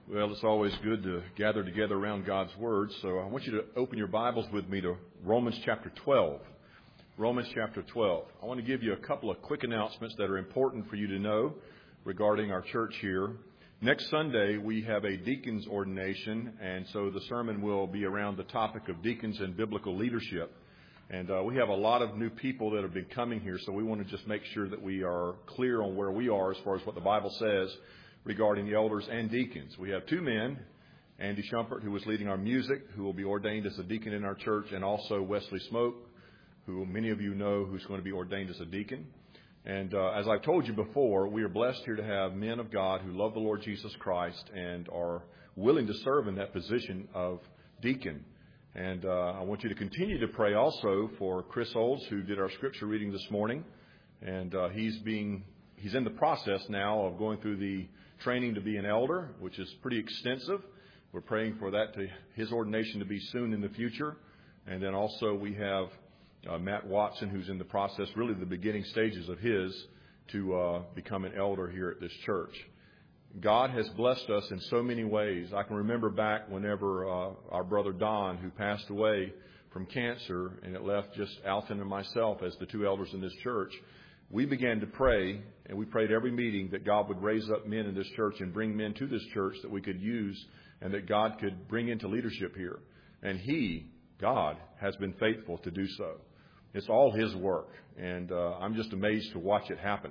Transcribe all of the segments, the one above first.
Well, it's always good to gather together around God's Word, so I want you to open your Bibles with me to Romans chapter 12. Romans chapter 12. I want to give you a couple of quick announcements that are important for you to know regarding our church here. Next Sunday, we have a deacon's ordination, and so the sermon will be around the topic of deacons and biblical leadership. And we have a lot of new people that have been coming here, so we want to just make sure that we are clear on where we are as far as what the Bible says regarding the elders and deacons. We have two men, Andy Shumpert, who was leading our music, who will be ordained as a deacon in our church, and also Wesley Smoke, who many of you know who's going to be ordained as a deacon. And as I've told you before, we are blessed here to have men of God who love the Lord Jesus Christ and are willing to serve in that position of deacon. And I want you to continue to pray also for Chris Olds, who did our scripture reading this morning. And he's in the process now of going through the training to be an elder, which is pretty extensive. We're praying for that, his ordination to be soon in the future. And then also we have Matt Watson, who's in the process, really the beginning stages of his, to become an elder here at this church. God has blessed us in so many ways. I can remember back whenever our brother Don, who passed away from cancer, and it left just Alton and myself as the two elders in this church, we began to pray, and we prayed every meeting that God would raise up men in this church and bring men to this church that we could use and that God could bring into leadership here. And God, has been faithful to do so. It's all His work, and I'm just amazed to watch it happen.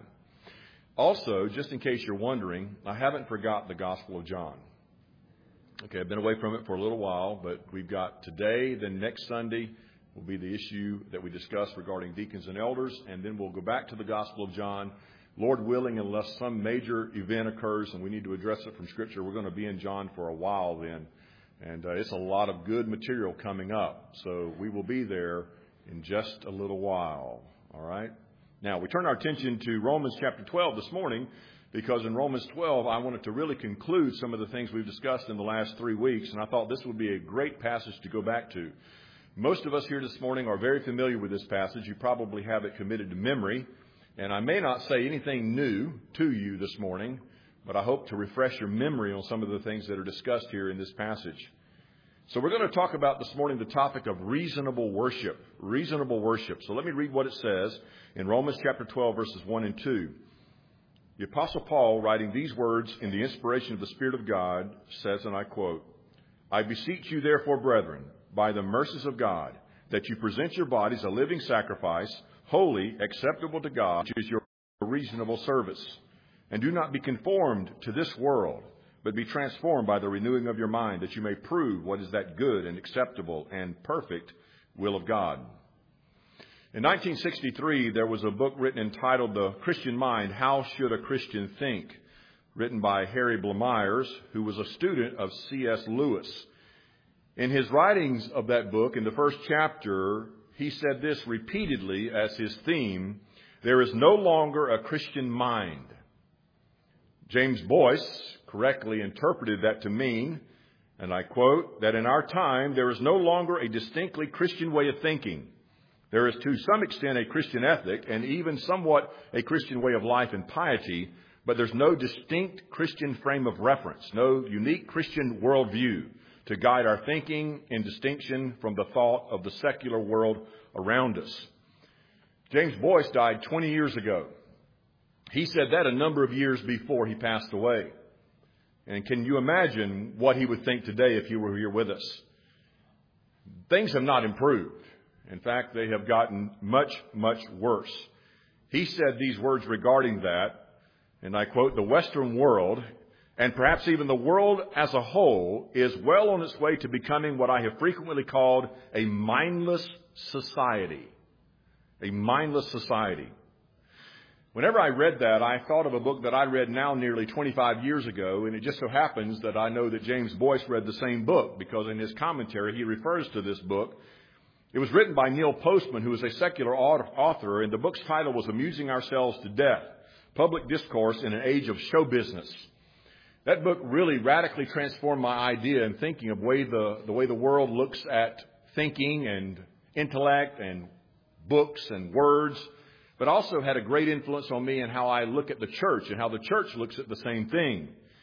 Also, just in case you're wondering, I haven't forgot the Gospel of John. Okay, I've been away from it for a little while, but we've got today, then next Sunday will be the issue that we discuss regarding deacons and elders, and then we'll go back to the Gospel of John. Lord willing, unless some major event occurs and we need to address it from Scripture, we're going to be in John for a while then. And it's a lot of good material coming up, so we will be there in just a little while. All right? Now, we turn our attention to Romans chapter 12 this morning, because in Romans 12, I wanted to really conclude some of the things we've discussed in the last 3 weeks, and I thought this would be a great passage to go back to. Most of us here this morning are very familiar with this passage. You probably have it committed to memory. And I may not say anything new to you this morning, but I hope to refresh your memory on some of the things that are discussed here in this passage. So we're going to talk about this morning the topic of reasonable worship. Reasonable worship. So let me read what it says in Romans chapter 12, verses 1 and 2. The Apostle Paul, writing these words in the inspiration of the Spirit of God, says, and I quote, "I beseech you therefore, brethren, by the mercies of God, that you present your bodies a living sacrifice, holy, acceptable to God, which is your reasonable service. And do not be conformed to this world, but be transformed by the renewing of your mind, that you may prove what is that good and acceptable and perfect will of God." In 1963, there was a book written entitled The Christian Mind, How Should a Christian Think?, written by Harry Blamires, who was a student of C.S. Lewis. In his writings of that book, in the first chapter, he said this repeatedly as his theme: there is no longer a Christian mind. James Boyce correctly interpreted that to mean, and I quote, that in our time there is no longer a distinctly Christian way of thinking. There is to some extent a Christian ethic and even somewhat a Christian way of life and piety, but there's no distinct Christian frame of reference, no unique Christian worldview to guide our thinking in distinction from the thought of the secular world around us. James Boyce died 20 years ago. He said that a number of years before he passed away. And can you imagine what he would think today if you were here with us? Things have not improved. In fact, they have gotten much, much worse. He said these words regarding that, and I quote, "The Western world, and perhaps even the world as a whole, is well on its way to becoming what I have frequently called a mindless society." A mindless society. Whenever I read that, I thought of a book that I read now nearly 25 years ago, and it just so happens that I know that James Boyce read the same book, because in his commentary he refers to this book. It was written by Neil Postman, who is a secular author, and the book's title was Amusing Ourselves to Death, Public Discourse in an Age of Show Business. That book really radically transformed my idea and thinking of the way the world looks at thinking and intellect and books and words, but also had a great influence on me in how I look at the church and how the church looks at the same thing.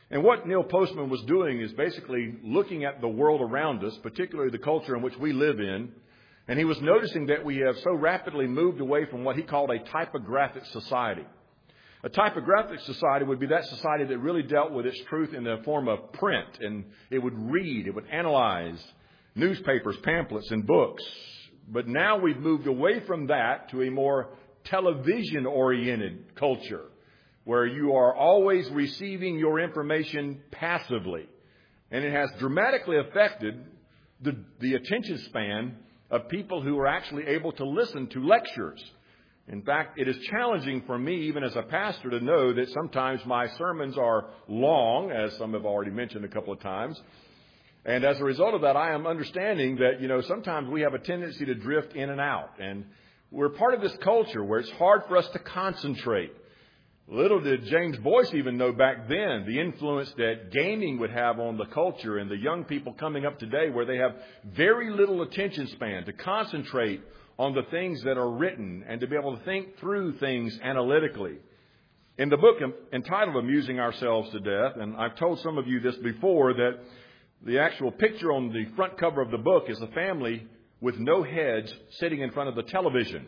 And what Neil Postman was doing is basically looking at the world around us, particularly the culture in which we live in, and he was noticing that we have so rapidly moved away from what he called a typographic society. A typographic society would be that society that really dealt with its truth in the form of print, and it would read, it would analyze newspapers, pamphlets, and books. But now we've moved away from that to a more television-oriented culture, where you are always receiving your information passively. And it has dramatically affected the attention span of people who are actually able to listen to lectures. In fact, it is challenging for me, even as a pastor, to know that sometimes my sermons are long, as some have already mentioned a couple of times. And as a result of that, I am understanding that, sometimes we have a tendency to drift in and out. And we're part of this culture where it's hard for us to concentrate. Little did James Boyce even know back then the influence that gaming would have on the culture and the young people coming up today, where they have very little attention span to concentrate on the things that are written and to be able to think through things analytically. In the book entitled Amusing Ourselves to Death, and I've told some of you this before, that the actual picture on the front cover of the book is a family with no heads sitting in front of the television,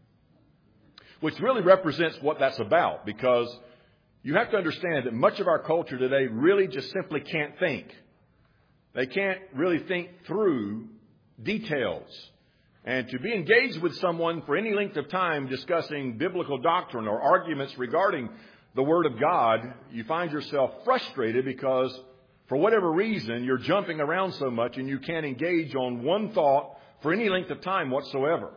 which really represents what that's about, because you have to understand that much of our culture today really just simply can't think. They can't really think through details. And to be engaged with someone for any length of time discussing biblical doctrine or arguments regarding the Word of God, you find yourself frustrated because for whatever reason you're jumping around so much and you can't engage on one thought for any length of time whatsoever.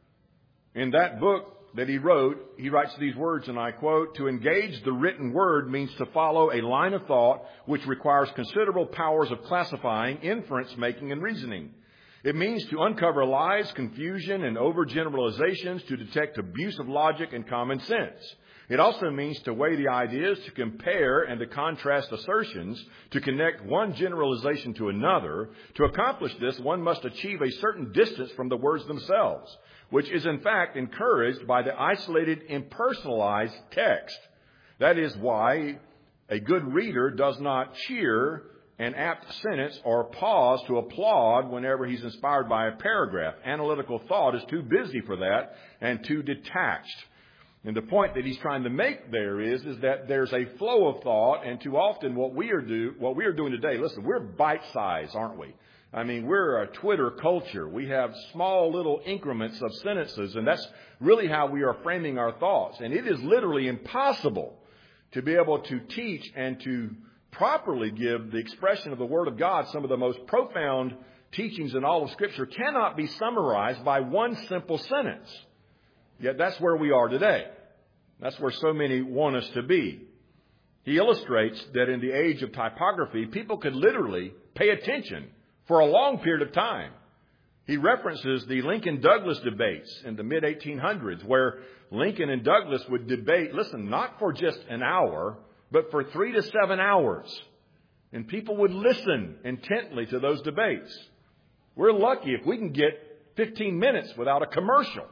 In that book that he wrote, he writes these words, and I quote, "To engage the written word means to follow a line of thought which requires considerable powers of classifying, inference making, and reasoning. It means to uncover lies, confusion, and overgeneralizations, to detect abuse of logic and common sense. It also means to weigh the ideas, to compare and to contrast assertions, to connect one generalization to another. To accomplish this, one must achieve a certain distance from the words themselves, which is in fact encouraged by the isolated, impersonalized text. That is why a good reader does not cheer an apt sentence or pause to applaud whenever he's inspired by a paragraph. Analytical thought is too busy for that and too detached." And the point that he's trying to make there is that there's a flow of thought, and too often what we are doing today, listen, we're bite-sized, aren't we? I mean, we're a Twitter culture. We have small little increments of sentences, and that's really how we are framing our thoughts. And it is literally impossible to be able to teach and to properly give the expression of the Word of God. Some of the most profound teachings in all of Scripture cannot be summarized by one simple sentence. Yet that's where we are today. That's where so many want us to be. He illustrates that in the age of typography, people could literally pay attention for a long period of time. He references the Lincoln-Douglas debates in the mid-1800s, where Lincoln and Douglas would debate, listen, not for just an hour, but for 3 to 7 hours. And people would listen intently to those debates. We're lucky if we can get 15 minutes without a commercial.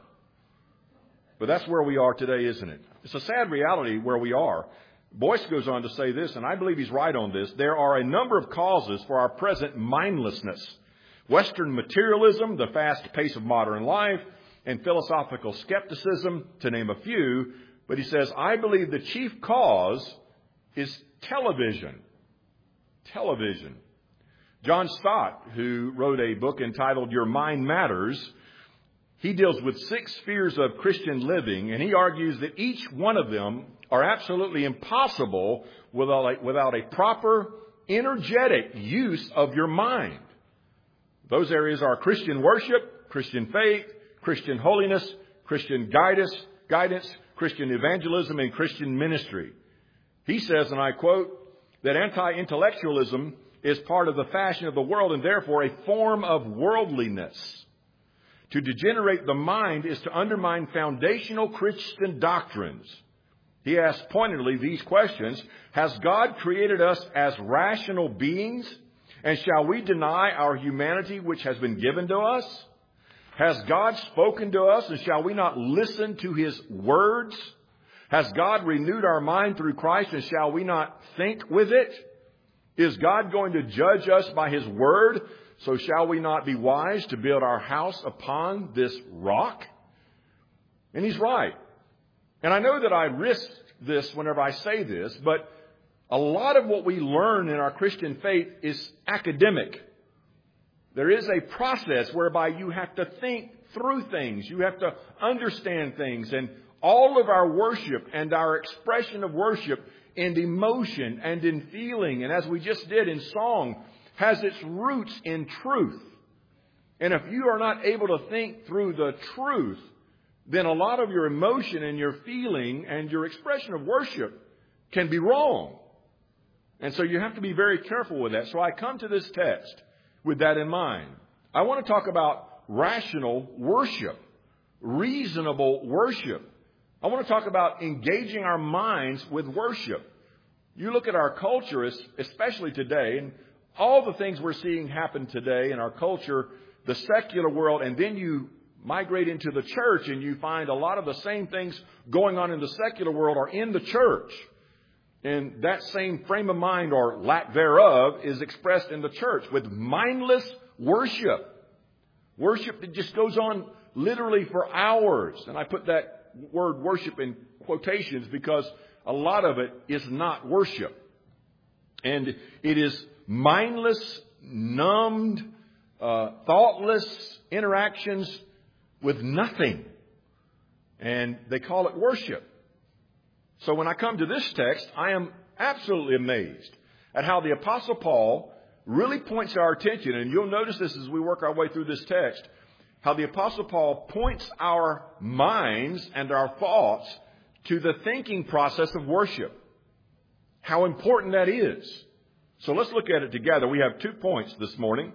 But that's where we are today, isn't it? It's a sad reality where we are. Boyce goes on to say this, and I believe he's right on this. There are a number of causes for our present mindlessness. Western materialism, the fast pace of modern life, and philosophical skepticism, to name a few. But he says, I believe the chief cause is television. Television. John Stott, who wrote a book entitled Your Mind Matters, he deals with 6 spheres of Christian living, and he argues that each one of them are absolutely impossible without a proper, energetic use of your mind. Those areas are Christian worship, Christian faith, Christian holiness, Christian guidance, Christian evangelism, and Christian ministry. He says, and I quote, that anti-intellectualism is part of the fashion of the world and therefore a form of worldliness. To degenerate the mind is to undermine foundational Christian doctrines. He asks pointedly these questions. Has God created us as rational beings? And shall we deny our humanity which has been given to us? Has God spoken to us, and shall we not listen to His words? Has God renewed our mind through Christ, and shall we not think with it? Is God going to judge us by His Word? So shall we not be wise to build our house upon this rock? And He's right. And I know that I risk this whenever I say this, but a lot of what we learn in our Christian faith is academic. There is a process whereby you have to think through things. You have to understand things. And all of our worship and our expression of worship and emotion and in feeling, and as we just did in song, has its roots in truth. And if you are not able to think through the truth, then a lot of your emotion and your feeling and your expression of worship can be wrong. And so you have to be very careful with that. So I come to this text with that in mind. I want to talk about rational worship, reasonable worship. I want to talk about engaging our minds with worship. You look at our culture, especially today, and all the things we're seeing happen today in our culture, the secular world, and then you migrate into the church and you find a lot of the same things going on in the secular world are in the church. And that same frame of mind or lack thereof is expressed in the church with mindless worship. Worship that just goes on literally for hours. And I put that word worship in quotations because a lot of it is not worship. And it is mindless, numbed, thoughtless interactions with nothing. And they call it worship. So when I come to this text, I am absolutely amazed at how the Apostle Paul really points our attention. And you'll notice this as we work our way through this text, how the Apostle Paul points our minds and our thoughts to the thinking process of worship. How important that is. So let's look at it together. We have 2 points this morning.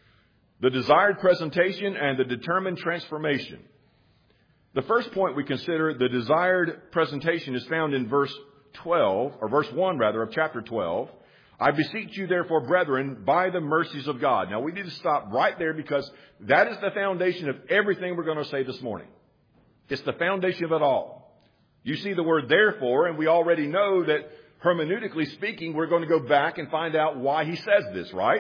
The desired presentation and the determined transformation. The first point we consider, the desired presentation, is found in verse 12, or verse 1 rather, of chapter 12. I beseech you therefore, brethren, by the mercies of God. Now we need to stop right there because that is the foundation of everything we're going to say this morning. It's the foundation of it all. You see the word therefore, and we already know that hermeneutically speaking, we're going to go back and find out why he says this, right?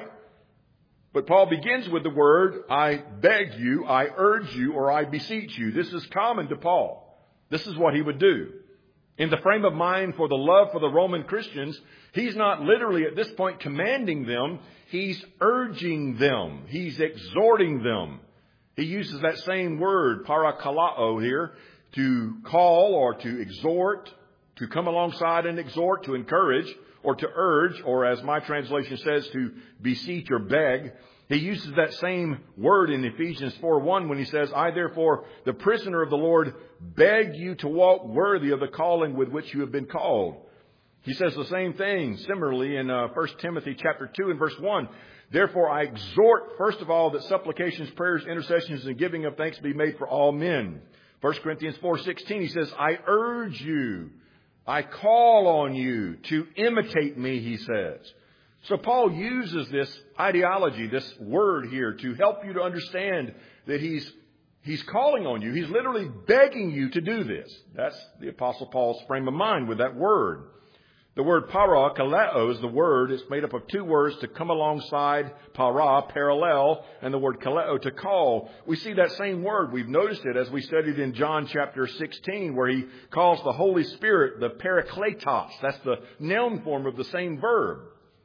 But Paul begins with the word, I beg you, I urge you, or I beseech you. This is common to Paul. This is what he would do. In the frame of mind for the love for the Roman Christians, he's not literally at this point commanding them. He's urging them. He's exhorting them. He uses that same word, parakalao, here, to call or to exhort, to come alongside and exhort, to encourage, or to urge, or as my translation says, to beseech or beg. He uses that same word in Ephesians 4:1 when he says, I therefore, the prisoner of the Lord, beg you to walk worthy of the calling with which you have been called. He says the same thing similarly in 1 Timothy chapter 2 and verse 1. Therefore I exhort, first of all, that supplications, prayers, intercessions, and giving of thanks be made for all men. 1 Corinthians 4:16, he says, I urge you, I call on you to imitate me, he says. So Paul uses this ideology, this word here, to help you to understand that he's calling on you. He's literally begging you to do this. That's the Apostle Paul's frame of mind with that word. The word para, kaleo, is the word. It's made up of 2 words, to come alongside, para, parallel, and the word kaleo, to call. We see that same word. We've noticed it as we studied in John chapter 16, where he calls the Holy Spirit the parakletos. That's the noun form of the same verb.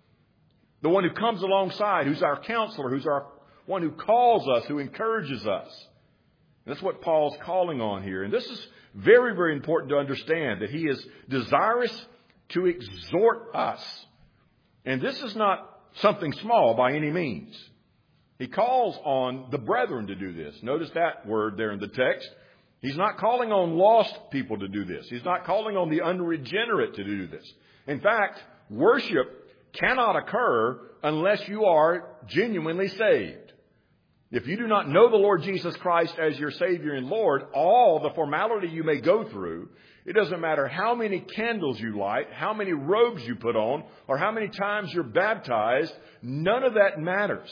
The one who comes alongside, who's our counselor, who's our one who calls us, who encourages us. That's what Paul's calling on here. And this is very, very important to understand, that he is desirous to exhort us. And this is not something small by any means. He calls on the brethren to do this. Notice that word there in the text. He's not calling on lost people to do this. He's not calling on the unregenerate to do this. In fact, worship cannot occur unless you are genuinely saved. If you do not know the Lord Jesus Christ as your Savior and Lord, all the formality you may go through, it doesn't matter how many candles you light, how many robes you put on, or how many times you're baptized, none of that matters.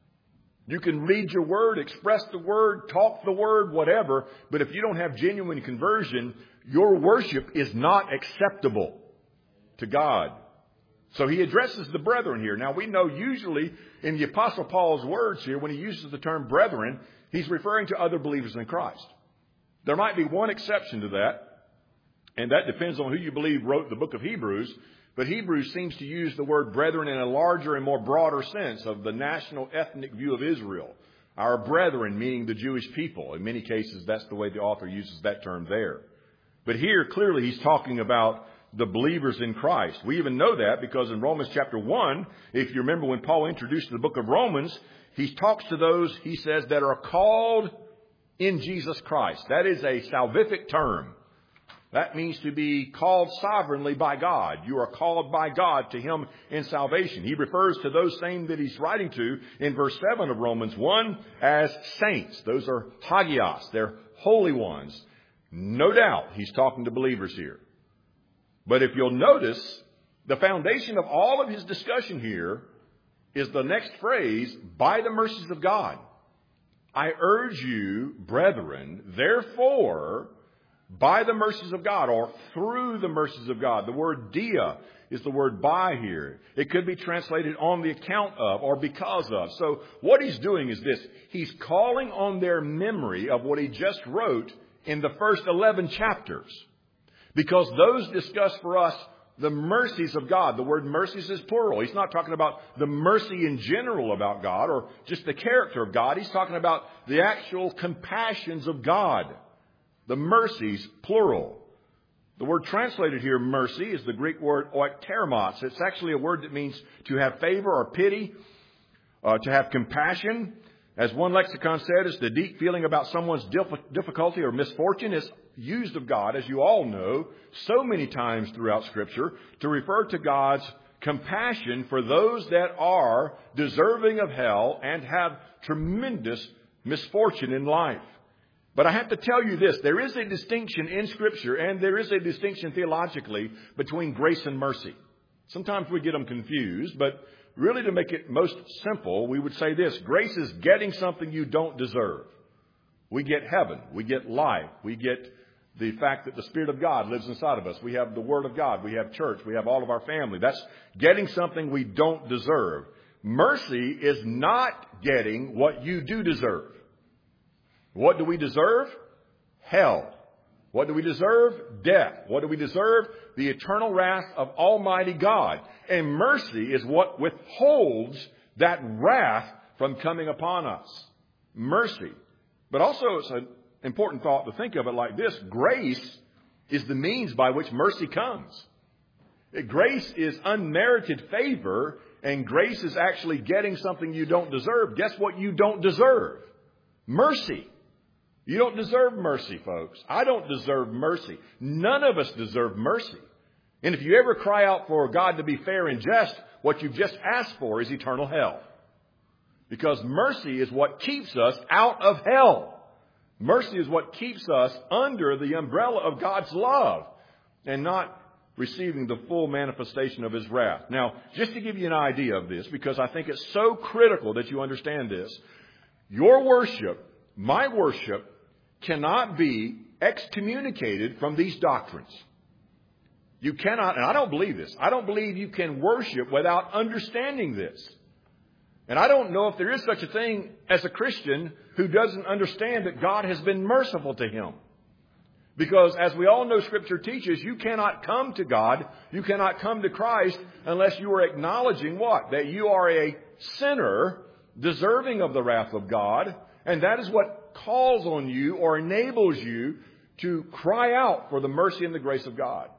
You can read your word, express the word, talk the word, whatever, but if you don't have genuine conversion, your worship is not acceptable to God. So he addresses the brethren here. Now we know usually in the Apostle Paul's words here, when he uses the term brethren, he's referring to other believers in Christ. There might be one exception to that, and that depends on who you believe wrote the book of Hebrews. But Hebrews seems to use the word brethren in a larger and more broader sense of the national ethnic view of Israel. Our brethren, meaning the Jewish people. In many cases, that's the way the author uses that term there. But here, clearly, he's talking about the believers in Christ. We even know that because in Romans chapter 1, if you remember when Paul introduced the book of Romans, he talks to those, he says, that are called in Jesus Christ. That is a salvific term. That means to be called sovereignly by God. You are called by God to Him in salvation. He refers to those same that he's writing to in verse 7 of Romans 1 as saints. Those are hagios. They're holy ones. No doubt he's talking to believers here. But if you'll notice, the foundation of all of his discussion here is the next phrase, by the mercies of God. I urge you, brethren, therefore, by the mercies of God, or through the mercies of God. The word dia is the word by here. It could be translated on the account of or because of. So what he's doing is this. He's calling on their memory of what he just wrote in the first 11 chapters. Because those discuss for us the mercies of God. The word mercies is plural. He's not talking about the mercy in general about God or just the character of God. He's talking about the actual compassions of God. The mercies, plural. The word translated here, mercy, is the Greek word oiktermos. It's actually a word that means to have favor or pity, to have compassion. As one lexicon said, it's the deep feeling about someone's difficulty or misfortune. It's used of God, as you all know, so many times throughout Scripture to refer to God's compassion for those that are deserving of hell and have tremendous misfortune in life. But I have to tell you this, there is a distinction in Scripture and there is a distinction theologically between grace and mercy. Sometimes we get them confused, but really to make it most simple, we would say this, grace is getting something you don't deserve. We get heaven, we get life, we get the fact that the Spirit of God lives inside of us. We have the Word of God, we have church, we have all of our family. That's getting something we don't deserve. Mercy is not getting what you do deserve. What do we deserve? Hell. What do we deserve? Death. What do we deserve? The eternal wrath of Almighty God. And mercy is what withholds that wrath from coming upon us. Mercy. But also it's an important thought to think of it like this. Grace is the means by which mercy comes. Grace is unmerited favor, and grace is actually getting something you don't deserve. Guess what you don't deserve? Mercy. You don't deserve mercy, folks. I don't deserve mercy. None of us deserve mercy. And if you ever cry out for God to be fair and just, what you've just asked for is eternal hell. Because mercy is what keeps us out of hell. Mercy is what keeps us under the umbrella of God's love and not receiving the full manifestation of His wrath. Now, just to give you an idea of this, because I think it's so critical that you understand this, your worship, my worship, cannot be excommunicated from these doctrines. You cannot, and I don't believe this, I don't believe you can worship without understanding this. And I don't know if there is such a thing as a Christian who doesn't understand that God has been merciful to him. Because as we all know, Scripture teaches, you cannot come to God, you cannot come to Christ unless you are acknowledging what? That you are a sinner deserving of the wrath of God. And that is what calls on you or enables you to cry out for the mercy and the grace of God.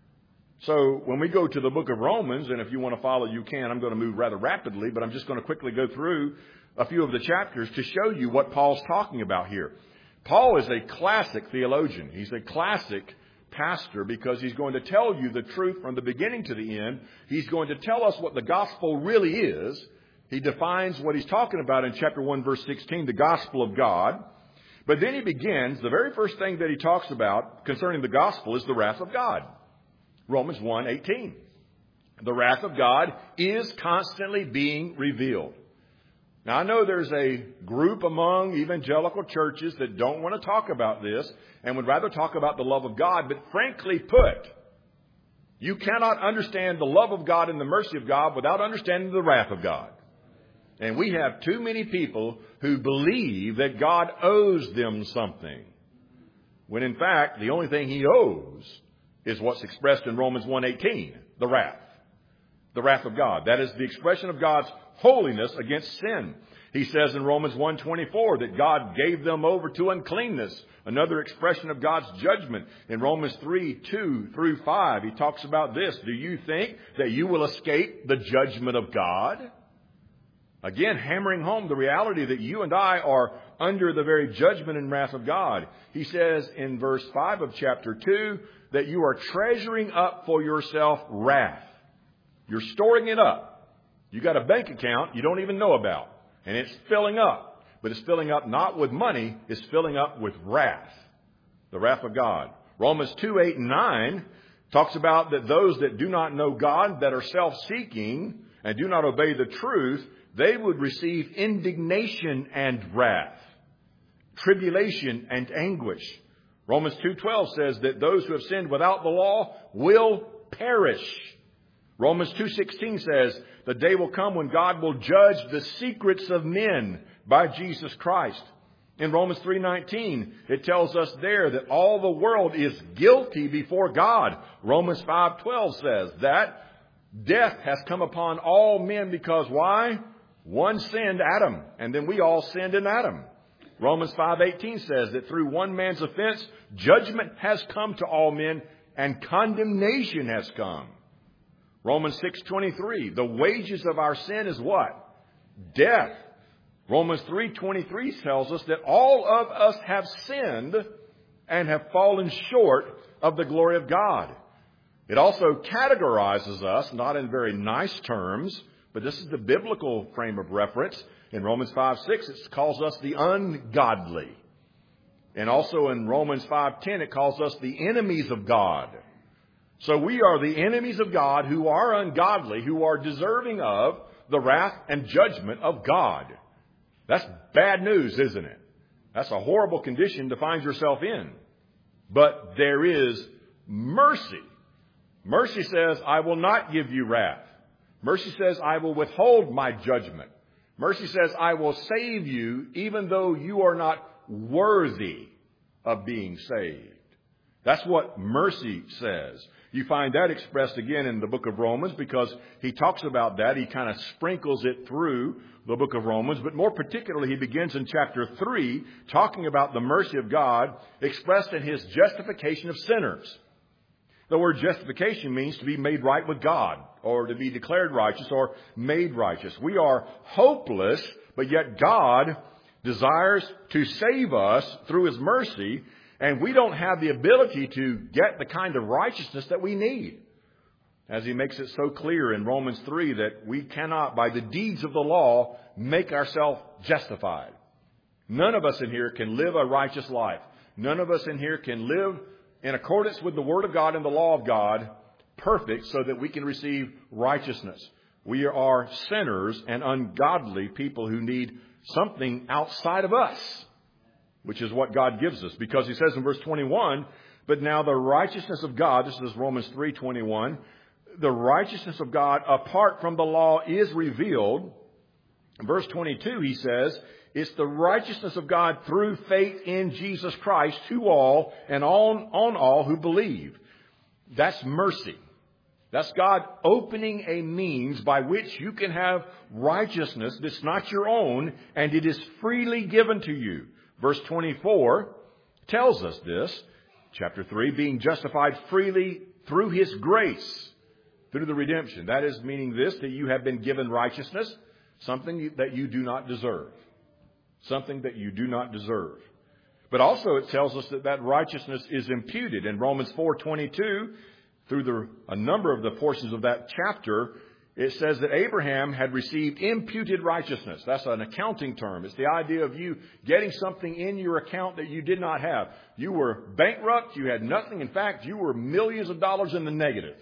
So when we go to the book of Romans, and if you want to follow, you can. I'm going to move rather rapidly, but I'm just going to quickly go through a few of the chapters to show you what Paul's talking about here. Paul is a classic theologian. He's a classic pastor because he's going to tell you the truth from the beginning to the end. He's going to tell us what the gospel really is. He defines what he's talking about in chapter 1, verse 16, the gospel of God. But then he begins, the very first thing that he talks about concerning the gospel is the wrath of God. Romans 1:18. The wrath of God is constantly being revealed. Now, I know there's a group among evangelical churches that don't want to talk about this and would rather talk about the love of God. But frankly put, You cannot understand the love of God and the mercy of God without understanding the wrath of God. And we have too many people who believe that God owes them something, when in fact the only thing He owes is what's expressed in Romans 1:18, the wrath. The wrath of God. That is the expression of God's holiness against sin. He says in Romans 1:24 that God gave them over to uncleanness, another expression of God's judgment. In Romans 3:2-5, he talks about this. Do you think that you will escape the judgment of God? Again, hammering home the reality that you and I are under the very judgment and wrath of God. He says in verse 5 of chapter 2 that you are treasuring up for yourself wrath. You're storing it up. You got a bank account you don't even know about, and it's filling up. But it's filling up not with money, it's filling up with wrath. The wrath of God. Romans 2:8-9 talks about that those that do not know God, that are self-seeking and do not obey the truth, they would receive indignation and wrath, tribulation and anguish. Romans 2:12 says that those who have sinned without the law will perish. Romans 2:16 says the day will come when God will judge the secrets of men by Jesus Christ. In Romans 3:19, it tells us there that all the world is guilty before God. Romans 5:12 says that death has come upon all men because why? One sinned, Adam, and then we all sinned in Adam. Romans 5:18 says that through one man's offense, judgment has come to all men and condemnation has come. Romans 6:23, the wages of our sin is what? Death. Romans 3:23 tells us that all of us have sinned and have fallen short of the glory of God. It also categorizes us, not in very nice terms, but this is the biblical frame of reference. In Romans 5:6, it calls us the ungodly. And also in Romans 5:10, it calls us the enemies of God. So we are the enemies of God who are ungodly, who are deserving of the wrath and judgment of God. That's bad news, isn't it? That's a horrible condition to find yourself in. But there is mercy. Mercy says, I will not give you wrath. Mercy says, I will withhold my judgment. Mercy says, I will save you even though you are not worthy of being saved. That's what mercy says. You find that expressed again in the book of Romans because he talks about that. He kind of sprinkles it through the book of Romans. But more particularly, he begins in chapter 3 talking about the mercy of God expressed in his justification of sinners. The word justification means to be made right with God or to be declared righteous or made righteous. We are hopeless, but yet God desires to save us through his mercy. And we don't have the ability to get the kind of righteousness that we need. As he makes it so clear in Romans 3 that we cannot, by the deeds of the law, make ourselves justified. None of us in here can live a righteous life. None of us in here can live in accordance with the Word of God and the law of God, perfect, so that we can receive righteousness. We are sinners and ungodly people who need something outside of us, which is what God gives us. Because he says in verse 21, but now the righteousness of God, this is Romans 3:21, the righteousness of God apart from the law is revealed. In verse 22, he says, it's the righteousness of God through faith in Jesus Christ to all and on all who believe. That's mercy. That's God opening a means by which you can have righteousness that's not your own, and it is freely given to you. Verse 24 tells us this, chapter 3, being justified freely through his grace, through the redemption. That is meaning this, that you have been given righteousness, something that you do not deserve. Something that you do not deserve. But also it tells us that righteousness is imputed. In Romans 4:22, through a number of the portions of that chapter, it says that Abraham had received imputed righteousness. That's an accounting term. It's the idea of you getting something in your account that you did not have. You were bankrupt. You had nothing. In fact, you were millions of dollars in the negative.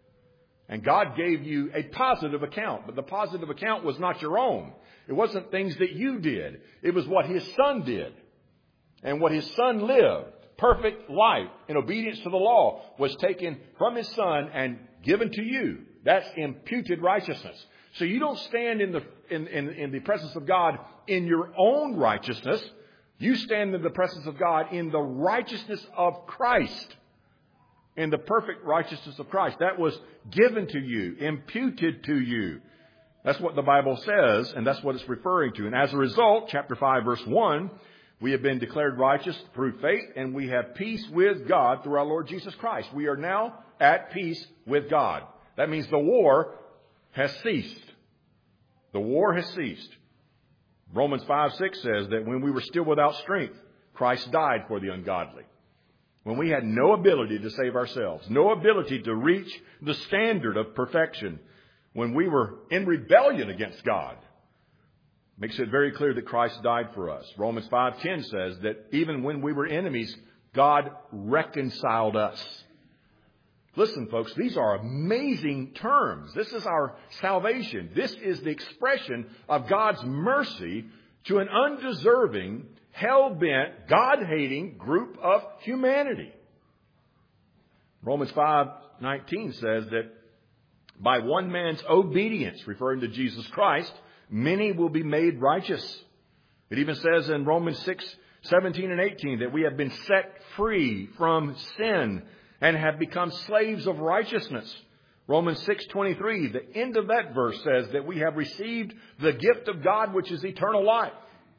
And God gave you a positive account. But the positive account was not your own. It wasn't things that you did. It was what his son did and what his son lived. perfect life in obedience to the law was taken from his Son and given to you. That's imputed righteousness. So you don't stand in the presence of God in your own righteousness. You stand in the presence of God in the righteousness of Christ. In the perfect righteousness of Christ. That was given to you, imputed to you. That's what the Bible says, and that's what it's referring to. And as a result, chapter 5, verse 1, we have been declared righteous through faith, and we have peace with God through our Lord Jesus Christ. We are now at peace with God. That means the war has ceased. The war has ceased. Romans 5:6 says that when we were still without strength, Christ died for the ungodly. When we had no ability to save ourselves, no ability to reach the standard of perfection, when we were in rebellion against God, makes it very clear that Christ died for us. Romans 5:10 says that even when we were enemies, God reconciled us. Listen, folks, these are amazing terms. This is our salvation. This is the expression of God's mercy to an undeserving, hell-bent, God-hating group of humanity. Romans 5:19 says that by one man's obedience, referring to Jesus Christ, many will be made righteous. It even says in Romans 6:17 and 18 that we have been set free from sin and have become slaves of righteousness. Romans 6:23, the end of that verse says that we have received the gift of God, which is eternal life.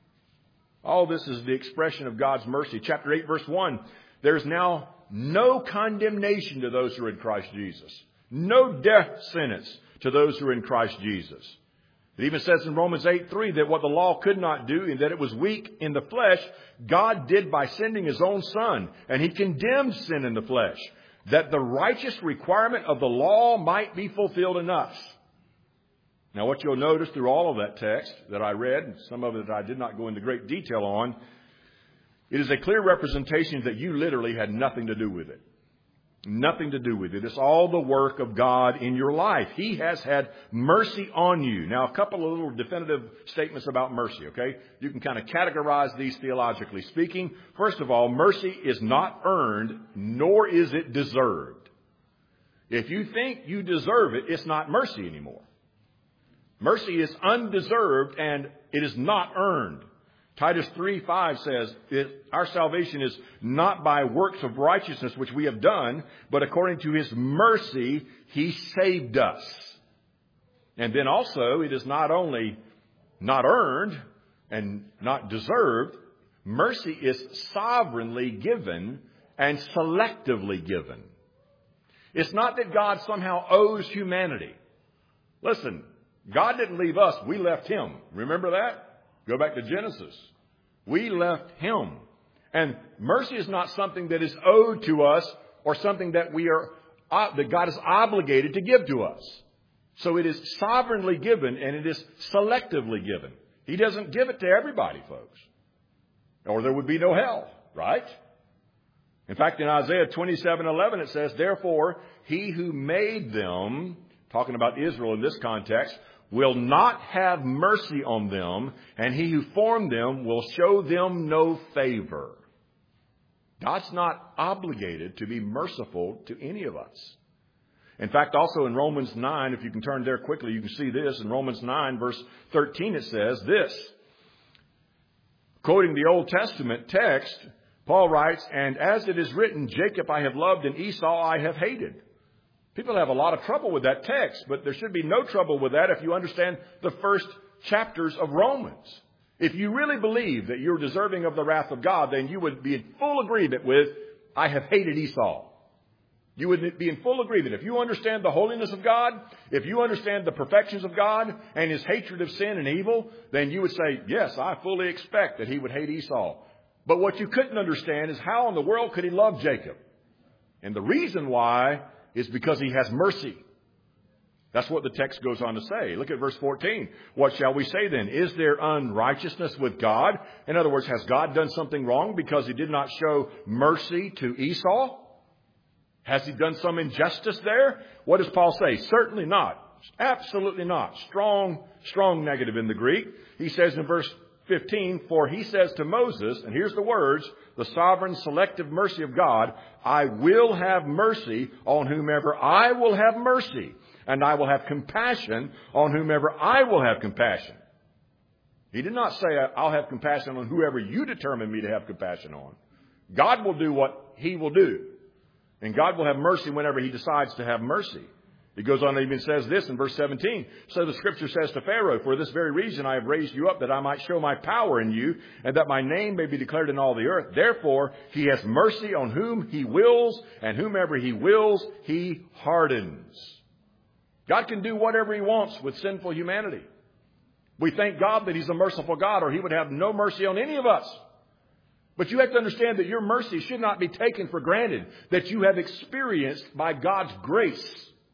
All this is the expression of God's mercy. Chapter 8, verse 1, there's now no condemnation to those who are in Christ Jesus. No death sentence to those who are in Christ Jesus. It even says in Romans 8:3 that what the law could not do, and that it was weak in the flesh, God did by sending his own Son. And he condemned sin in the flesh, that the righteous requirement of the law might be fulfilled in us. Now what you'll notice through all of that text that I read, and some of it I did not go into great detail on, it is a clear representation that you literally had nothing to do with it. Nothing to do with it. It's all the work of God in your life. He has had mercy on you. Now, a couple of little definitive statements about mercy, okay? You can kind of categorize these theologically speaking. First of all, mercy is not earned, nor is it deserved. If you think you deserve it, it's not mercy anymore. Mercy is undeserved, and it is not earned. Titus 3:5 says, our salvation is not by works of righteousness which we have done, but according to his mercy, he saved us. And then also, it is not only not earned and not deserved, mercy is sovereignly given and selectively given. It's not that God somehow owes humanity. Listen, God didn't leave us, we left him. Remember that? Go back to Genesis. We left him. And mercy is not something that is owed to us or something that that God is obligated to give to us. So it is sovereignly given and it is selectively given. He doesn't give it to everybody, folks. Or there would be no hell, right? In fact, in Isaiah 27:11 it says, therefore, he who made them, talking about Israel in this context, will not have mercy on them, and he who formed them will show them no favor. God's not obligated to be merciful to any of us. In fact, also in Romans 9, if you can turn there quickly, you can see this. In Romans 9, verse 13, it says this. Quoting the Old Testament text, Paul writes, and as it is written, Jacob I have loved and Esau I have hated. People have a lot of trouble with that text, but there should be no trouble with that if you understand the first chapters of Romans. If you really believe that you're deserving of the wrath of God, then you would be in full agreement with, I have hated Esau. You would be in full agreement. If you understand the holiness of God, if you understand the perfections of God and his hatred of sin and evil, then you would say, yes, I fully expect that he would hate Esau. But what you couldn't understand is how in the world could he love Jacob? And the reason why is because he has mercy. That's what the text goes on to say. Look at verse 14. What shall we say then? Is there unrighteousness with God? In other words, has God done something wrong because he did not show mercy to Esau? Has he done some injustice there? What does Paul say? Certainly not. Absolutely not. Strong negative in the Greek. He says in verse 15, for he says to Moses, and here's the words, the sovereign selective mercy of God, I will have mercy on whomever I will have mercy, and I will have compassion on whomever I will have compassion. He did not say, I'll have compassion on whoever you determine me to have compassion on. God will do what he will do. And God will have mercy whenever he decides to have mercy. He goes on and even says this in verse 17. So the scripture says to Pharaoh, for this very reason I have raised you up, that I might show my power in you, and that my name may be declared in all the earth. Therefore, he has mercy on whom he wills, and whomever he wills, he hardens. God can do whatever he wants with sinful humanity. We thank God that he's a merciful God, or he would have no mercy on any of us. But you have to understand that your mercy should not be taken for granted, that you have experienced by God's grace.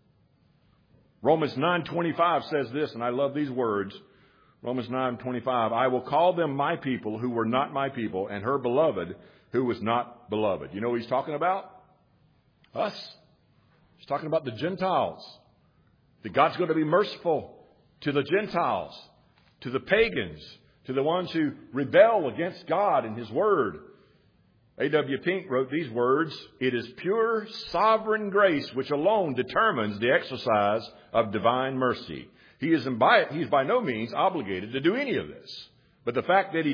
Romans 9:25 says this, and I love these words. Romans 9:25, I will call them my people who were not my people, and her beloved who was not beloved. You know what he's talking about? Us. He's talking about the Gentiles. That God's going to be merciful to the Gentiles, to the pagans, to the ones who rebel against God and his word. A.W. Pink wrote these words, it is pure sovereign grace which alone determines the exercise of divine mercy. He is by no means obligated to do any of this. But the fact that he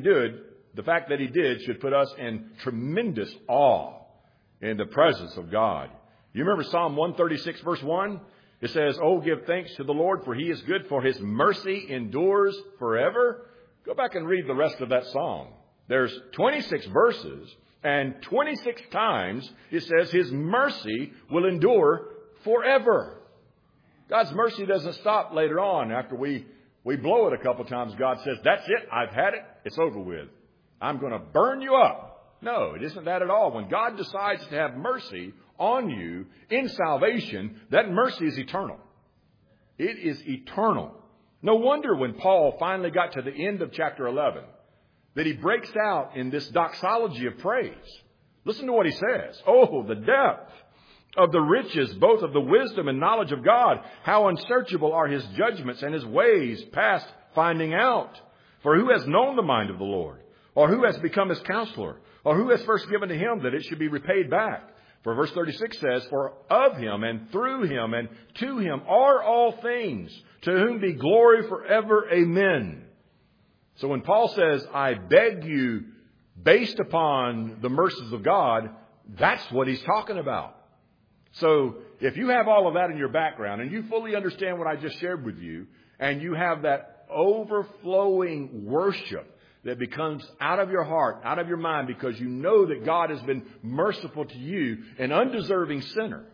did should put us in tremendous awe in the presence of God. You remember Psalm 136 verse 1? It says, oh, give thanks to the Lord, for he is good, for his mercy endures forever. Go back and read the rest of that psalm. There's 26 verses, and 26 times it says his mercy will endure forever. God's mercy doesn't stop later on after we blow it a couple times. God says, that's it. I've had it. It's over with. I'm going to burn you up. No, it isn't that at all. When God decides to have mercy on you in salvation, that mercy is eternal. It is eternal. No wonder when Paul finally got to the end of chapter 11 that he breaks out in this doxology of praise. Listen to what he says. Oh, the depth of the riches, both of the wisdom and knowledge of God. How unsearchable are his judgments and his ways past finding out. For who has known the mind of the Lord? Or who has become his counselor? Or who has first given to him that it should be repaid back? For verse 36 says, for of him and through him and to him are all things, to whom be glory forever. Amen. So when Paul says, I beg you, based upon the mercies of God, that's what he's talking about. So if you have all of that in your background and you fully understand what I just shared with you, and you have that overflowing worship that becomes out of your heart, out of your mind, because you know that God has been merciful to you, an undeserving sinner,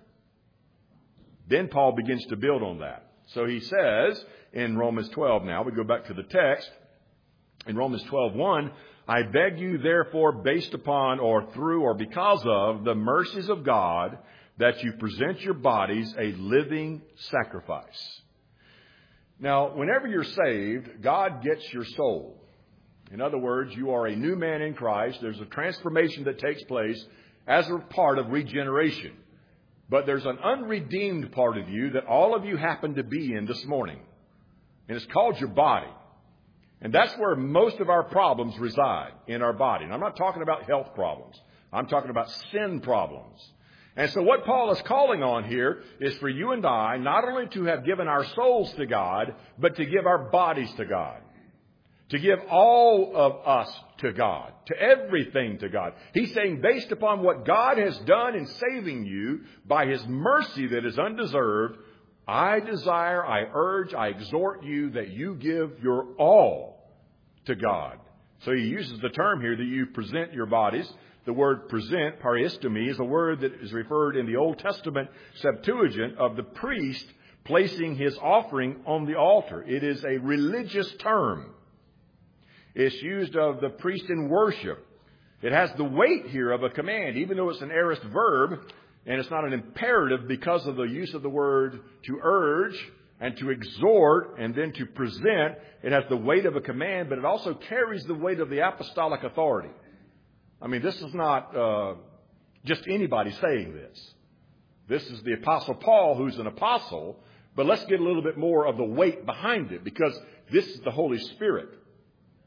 then Paul begins to build on that. So he says in Romans 12 now, we go back to the text, in Romans 12:1, I beg you therefore, based upon or through or because of the mercies of God, that you present your bodies a living sacrifice. Now, whenever you're saved, God gets your soul. In other words, you are a new man in Christ. There's a transformation that takes place as a part of regeneration. But there's an unredeemed part of you that all of you happen to be in this morning. And it's called your body. And that's where most of our problems reside, in our body. And I'm not talking about health problems. I'm talking about sin problems. And so what Paul is calling on here is for you and I not only to have given our souls to God, but to give our bodies to God. To give all of us to God, to everything to God. He's saying based upon what God has done in saving you by his mercy that is undeserved, I desire, I urge, I exhort you that you give your all to God. So he uses the term here that you present your bodies. The word present, paristomy, is a word that is referred in the Old Testament Septuagint of the priest placing his offering on the altar. It is a religious term. It's used of the priest in worship. It has the weight here of a command, even though it's an aorist verb, and it's not an imperative because of the use of the word to urge and to exhort and then to present. It has the weight of a command, but it also carries the weight of the apostolic authority. I mean, this is not just anybody saying this. This is the Apostle Paul, who's an apostle, but let's get a little bit more of the weight behind it, because this is the Holy Spirit.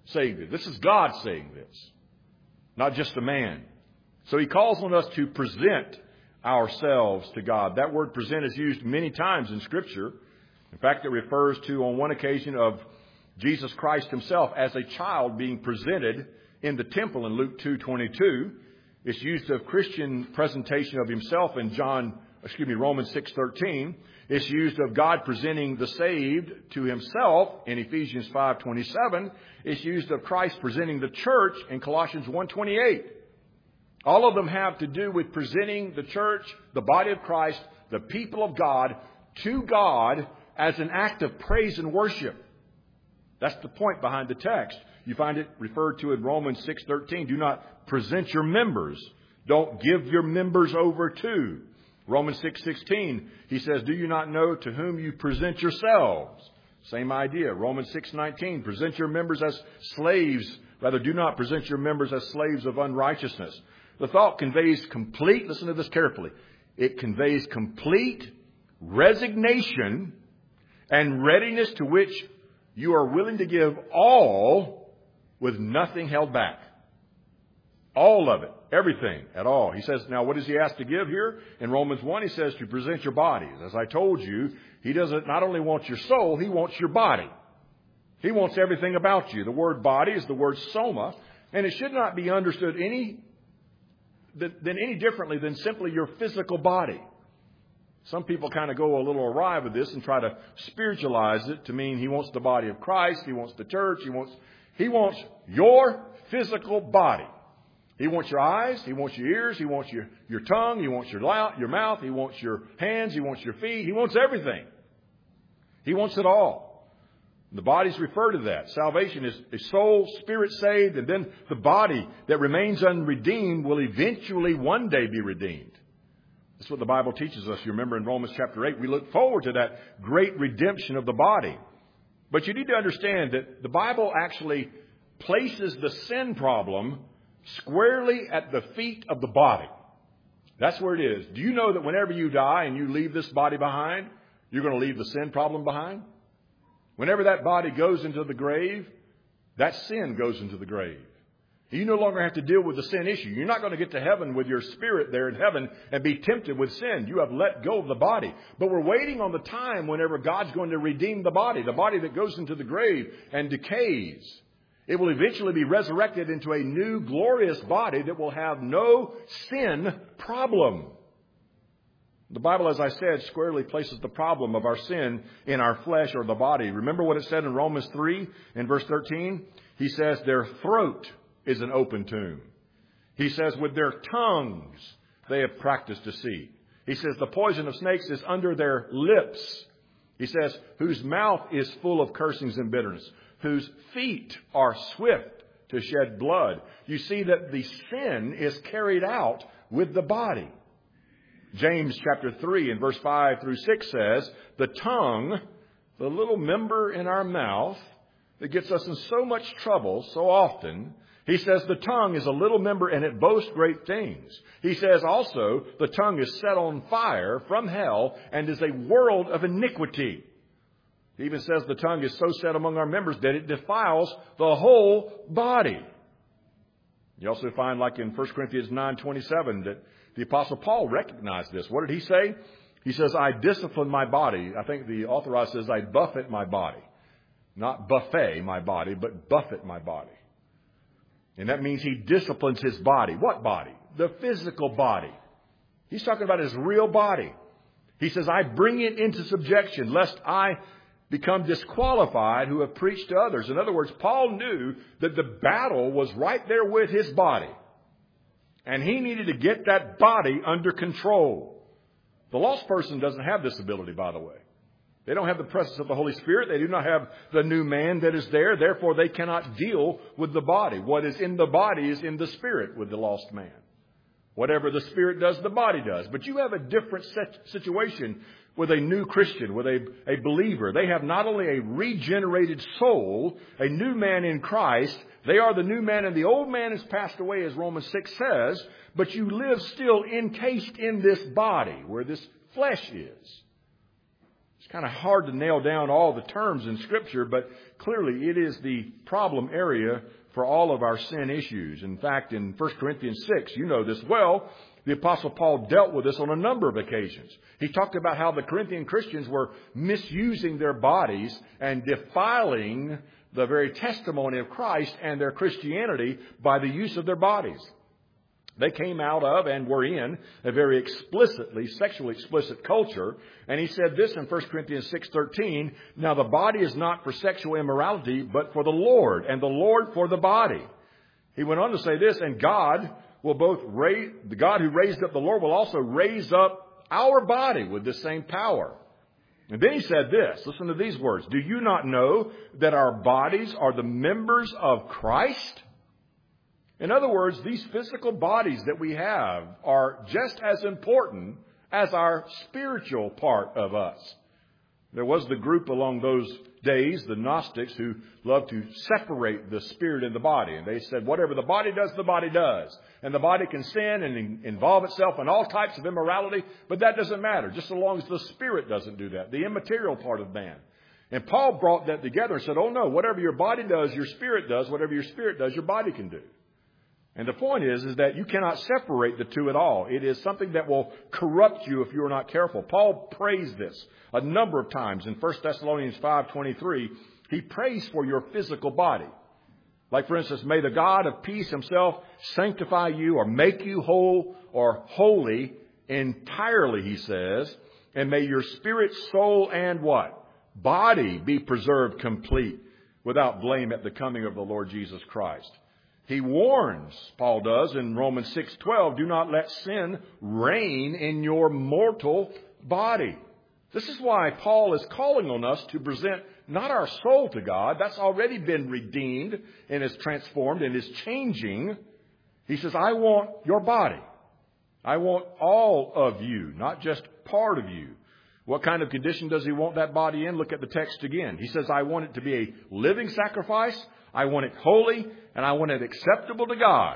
saying this. This is God saying this, not just a man. So he calls on us to present ourselves to God. That word present is used many times in Scripture. In fact, it refers to, on one occasion, of Jesus Christ himself as a child being presented in the temple in Luke 2:22. It's used of Christian presentation of himself in Romans 6:13. It's used of God presenting the saved to himself in Ephesians 5:27. It's used of Christ presenting the church in Colossians 1:28. All of them have to do with presenting the church, the body of Christ, the people of God, to God as an act of praise and worship. That's the point behind the text. You find it referred to in Romans 6:13. Do not present your members. Don't give your members over to. Romans 6:16, he says, do you not know to whom you present yourselves? Same idea. Romans 6:19, present your members as slaves. Rather, do not present your members as slaves of unrighteousness. The thought conveys complete, listen to this carefully, it conveys complete resignation and readiness to which you are willing to give all with nothing held back. All of it. Everything at all. He says, now what does he ask to give here? In Romans 1, he says to present your bodies. As I told you, he doesn't not only want your soul, he wants your body. He wants everything about you. The word body is the word soma, and it should not be understood any differently than simply your physical body. Some people kind of go a little awry with this and try to spiritualize it to mean he wants the body of Christ, he wants the church, he wants your physical body. He wants your eyes, he wants your ears, he wants your tongue, he wants your mouth, he wants your hands, he wants your feet, he wants everything. He wants it all. The bodies refer to that. Salvation is a soul, spirit saved, and then the body that remains unredeemed will eventually one day be redeemed. That's what the Bible teaches us. You remember in Romans chapter 8, we look forward to that great redemption of the body. But you need to understand that the Bible actually places the sin problem squarely at the feet of the body. That's where it is. Do you know that whenever you die and you leave this body behind, you're going to leave the sin problem behind? Whenever that body goes into the grave, that sin goes into the grave. You no longer have to deal with the sin issue. You're not going to get to heaven with your spirit there in heaven and be tempted with sin. You have let go of the body. But we're waiting on the time whenever God's going to redeem the body that goes into the grave and decays. It will eventually be resurrected into a new glorious body that will have no sin problem. The Bible, as I said, squarely places the problem of our sin in our flesh or the body. Remember what it said in Romans 3 in verse 13? He says their throat is an open tomb. He says with their tongues they have practiced deceit. He says the poison of snakes is under their lips. He says whose mouth is full of cursings and bitterness, whose feet are swift to shed blood. You see that the sin is carried out with the body. James chapter 3 and verse 5 through 6 says, the tongue, the little member in our mouth that gets us in so much trouble so often, he says the tongue is a little member and it boasts great things. He says also the tongue is set on fire from hell and is a world of iniquity. He even says the tongue is so set among our members that it defiles the whole body. You also find, like in 1 Corinthians 9:27, that the Apostle Paul recognized this. What did he say? He says, I discipline my body. I think the authorized says, I buffet my body. Not buffet my body, but buffet my body. And that means he disciplines his body. What body? The physical body. He's talking about his real body. He says, I bring it into subjection, lest I become disqualified who have preached to others. In other words, Paul knew that the battle was right there with his body. And he needed to get that body under control. The lost person doesn't have this ability, by the way. They don't have the presence of the Holy Spirit. They do not have the new man that is there. Therefore, they cannot deal with the body. What is in the body is in the spirit with the lost man. Whatever the spirit does, the body does. But you have a different situation with a new Christian, with a believer. They have not only a regenerated soul, a new man in Christ. They are the new man, and the old man has passed away, as Romans 6 says. But you live still encased in this body, where this flesh is. It's kind of hard to nail down all the terms in Scripture, but clearly it is the problem area for all of our sin issues. In fact, in 1 Corinthians 6, you know this well, the Apostle Paul dealt with this on a number of occasions. He talked about how the Corinthian Christians were misusing their bodies and defiling the very testimony of Christ and their Christianity by the use of their bodies. They came out of and were in a very explicitly, sexually explicit culture. And he said this in 1 Corinthians 6:13, now the body is not for sexual immorality, but for the Lord, and the Lord for the body. He went on to say this, and God will the God who raised up the Lord will also raise up our body with the same power. And then he said this, listen to these words, do you not know that our bodies are the members of Christ? In other words, these physical bodies that we have are just as important as our spiritual part of us. There was the group along those days, the Gnostics, who loved to separate the spirit and the body. And they said, whatever the body does, the body does. And the body can sin and involve itself in all types of immorality, but that doesn't matter, just so long as the spirit doesn't do that, the immaterial part of man. And Paul brought that together and said, oh no, whatever your body does, your spirit does. Whatever your spirit does, your body can do. And the point is that you cannot separate the two at all. It is something that will corrupt you if you are not careful. Paul prays this a number of times. In 1 Thessalonians 5:23, he prays for your physical body. Like, for instance, may the God of peace himself sanctify you or make you whole or holy entirely, he says. And may your spirit, soul, and what? Body be preserved complete without blame at the coming of the Lord Jesus Christ. He warns, Paul does, in Romans 6:12, do not let sin reign in your mortal body. This is why Paul is calling on us to present not our soul to God. That's already been redeemed and is transformed and is changing. He says, I want your body. I want all of you, not just part of you. What kind of condition does he want that body in? Look at the text again. He says, I want it to be a living sacrifice. I want it holy, and I want it acceptable to God.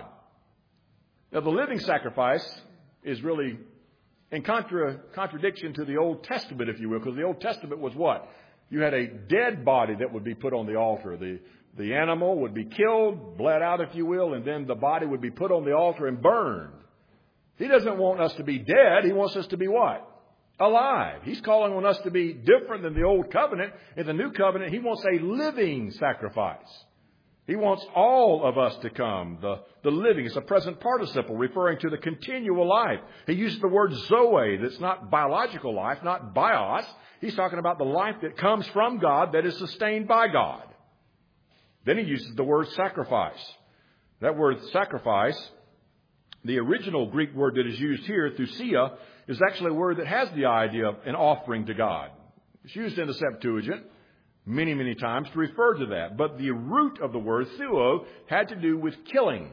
Now, the living sacrifice is really in contradiction to the Old Testament, if you will, because the Old Testament was what? You had a dead body that would be put on the altar. The animal would be killed, bled out, if you will, and then the body would be put on the altar and burned. He doesn't want us to be dead. He wants us to be what? Alive. He's calling on us to be different than the Old Covenant. In the New Covenant, he wants a living sacrifice. He wants all of us to come. The living is a present participle referring to the continual life. He uses the word zoe. That's not biological life, not bios. He's talking about the life that comes from God, that is sustained by God. Then he uses the word sacrifice. That word sacrifice, the original Greek word that is used here, thusia, is actually a word that has the idea of an offering to God. It's used in the Septuagint many, many times to refer to that. But the root of the word, thuo, had to do with killing.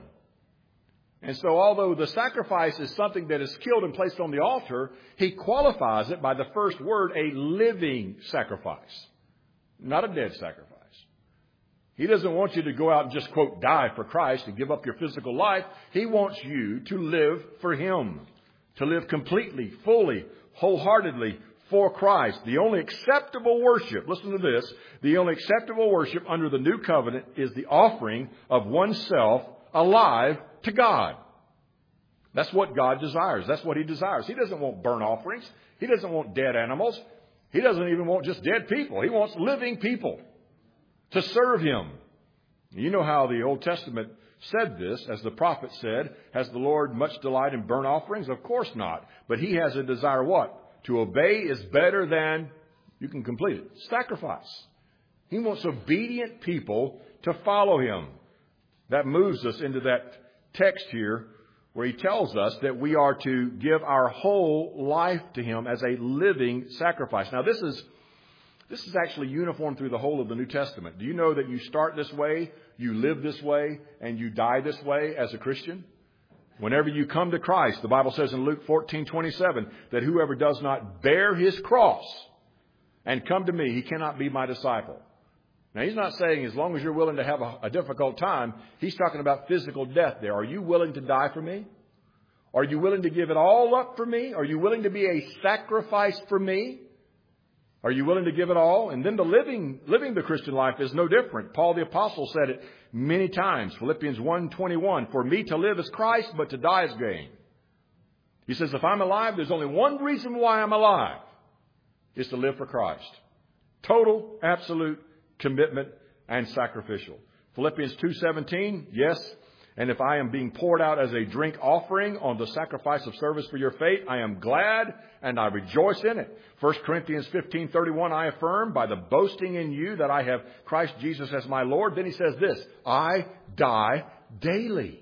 And so although the sacrifice is something that is killed and placed on the altar, he qualifies it by the first word, a living sacrifice, not a dead sacrifice. He doesn't want you to go out and just, quote, die for Christ and give up your physical life. He wants you to live for him, to live completely, fully, wholeheartedly for Christ. The only acceptable worship, listen to this, the only acceptable worship under the new covenant is the offering of oneself alive to God. That's what God desires. That's what he desires. He doesn't want burnt offerings. He doesn't want dead animals. He doesn't even want just dead people. He wants living people to serve him. You know how the Old Testament said this, as the prophet said, has the Lord much delight in burnt offerings? Of course not. But he has a desire what? To obey is better than, you can complete it, sacrifice. He wants obedient people to follow him. That moves us into that text here where he tells us that we are to give our whole life to him as a living sacrifice. Now, this is actually uniform through the whole of the New Testament. Do you know that you start this way, you live this way, and you die this way as a Christian? Whenever you come to Christ, the Bible says in Luke 14:27 that whoever does not bear his cross and come to me, he cannot be my disciple. Now, he's not saying as long as you're willing to have a difficult time. He's talking about physical death there. Are you willing to die for me? Are you willing to give it all up for me? Are you willing to be a sacrifice for me? Are you willing to give it all? And then the living the Christian life is no different. Paul the Apostle said it many times. Philippians 1:21, for me to live is Christ, but to die is gain. He says, if I'm alive, there's only one reason why I'm alive. It's to live for Christ. Total, absolute commitment and sacrificial. Philippians 2:17, yes. And if I am being poured out as a drink offering on the sacrifice of service for your faith, I am glad and I rejoice in it. 1 Corinthians 15:31, I affirm by the boasting in you that I have Christ Jesus as my Lord. Then he says this, I die daily.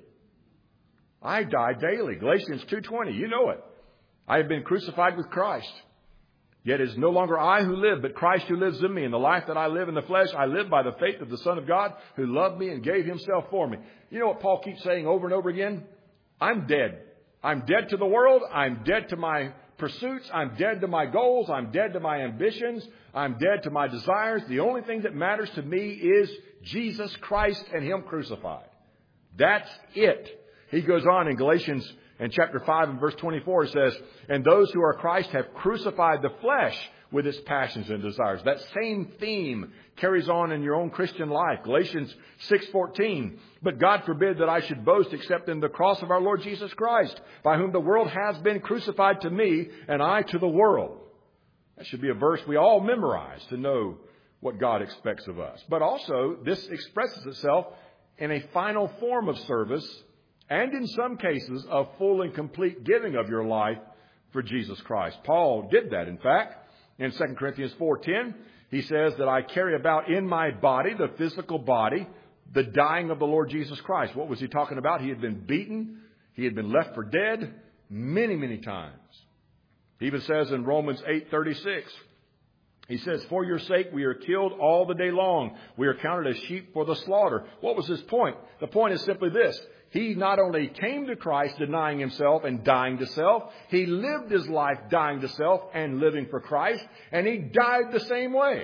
I die daily. Galatians 2:20, you know it. I have been crucified with Christ. Yet it is no longer I who live, but Christ who lives in me. And the life that I live in the flesh, I live by the faith of the Son of God who loved me and gave himself for me. You know what Paul keeps saying over and over again? I'm dead. I'm dead to the world. I'm dead to my pursuits. I'm dead to my goals. I'm dead to my ambitions. I'm dead to my desires. The only thing that matters to me is Jesus Christ and him crucified. That's it. He goes on in Galatians and chapter 5 and verse 24 says, and those who are Christ have crucified the flesh with its passions and desires. That same theme carries on in your own Christian life. Galatians 6:14, but God forbid that I should boast except in the cross of our Lord Jesus Christ, by whom the world has been crucified to me and I to the world. That should be a verse we all memorize to know what God expects of us. But also, this expresses itself in a final form of service, and in some cases, a full and complete giving of your life for Jesus Christ. Paul did that, in fact. In 2 Corinthians 4:10, he says that I carry about in my body, the physical body, the dying of the Lord Jesus Christ. What was he talking about? He had been beaten. He had been left for dead many, many times. He even says in Romans 8:36, he says, for your sake we are killed all the day long. We are counted as sheep for the slaughter. What was his point? The point is simply this. He not only came to Christ denying himself and dying to self, he lived his life dying to self and living for Christ, and he died the same way.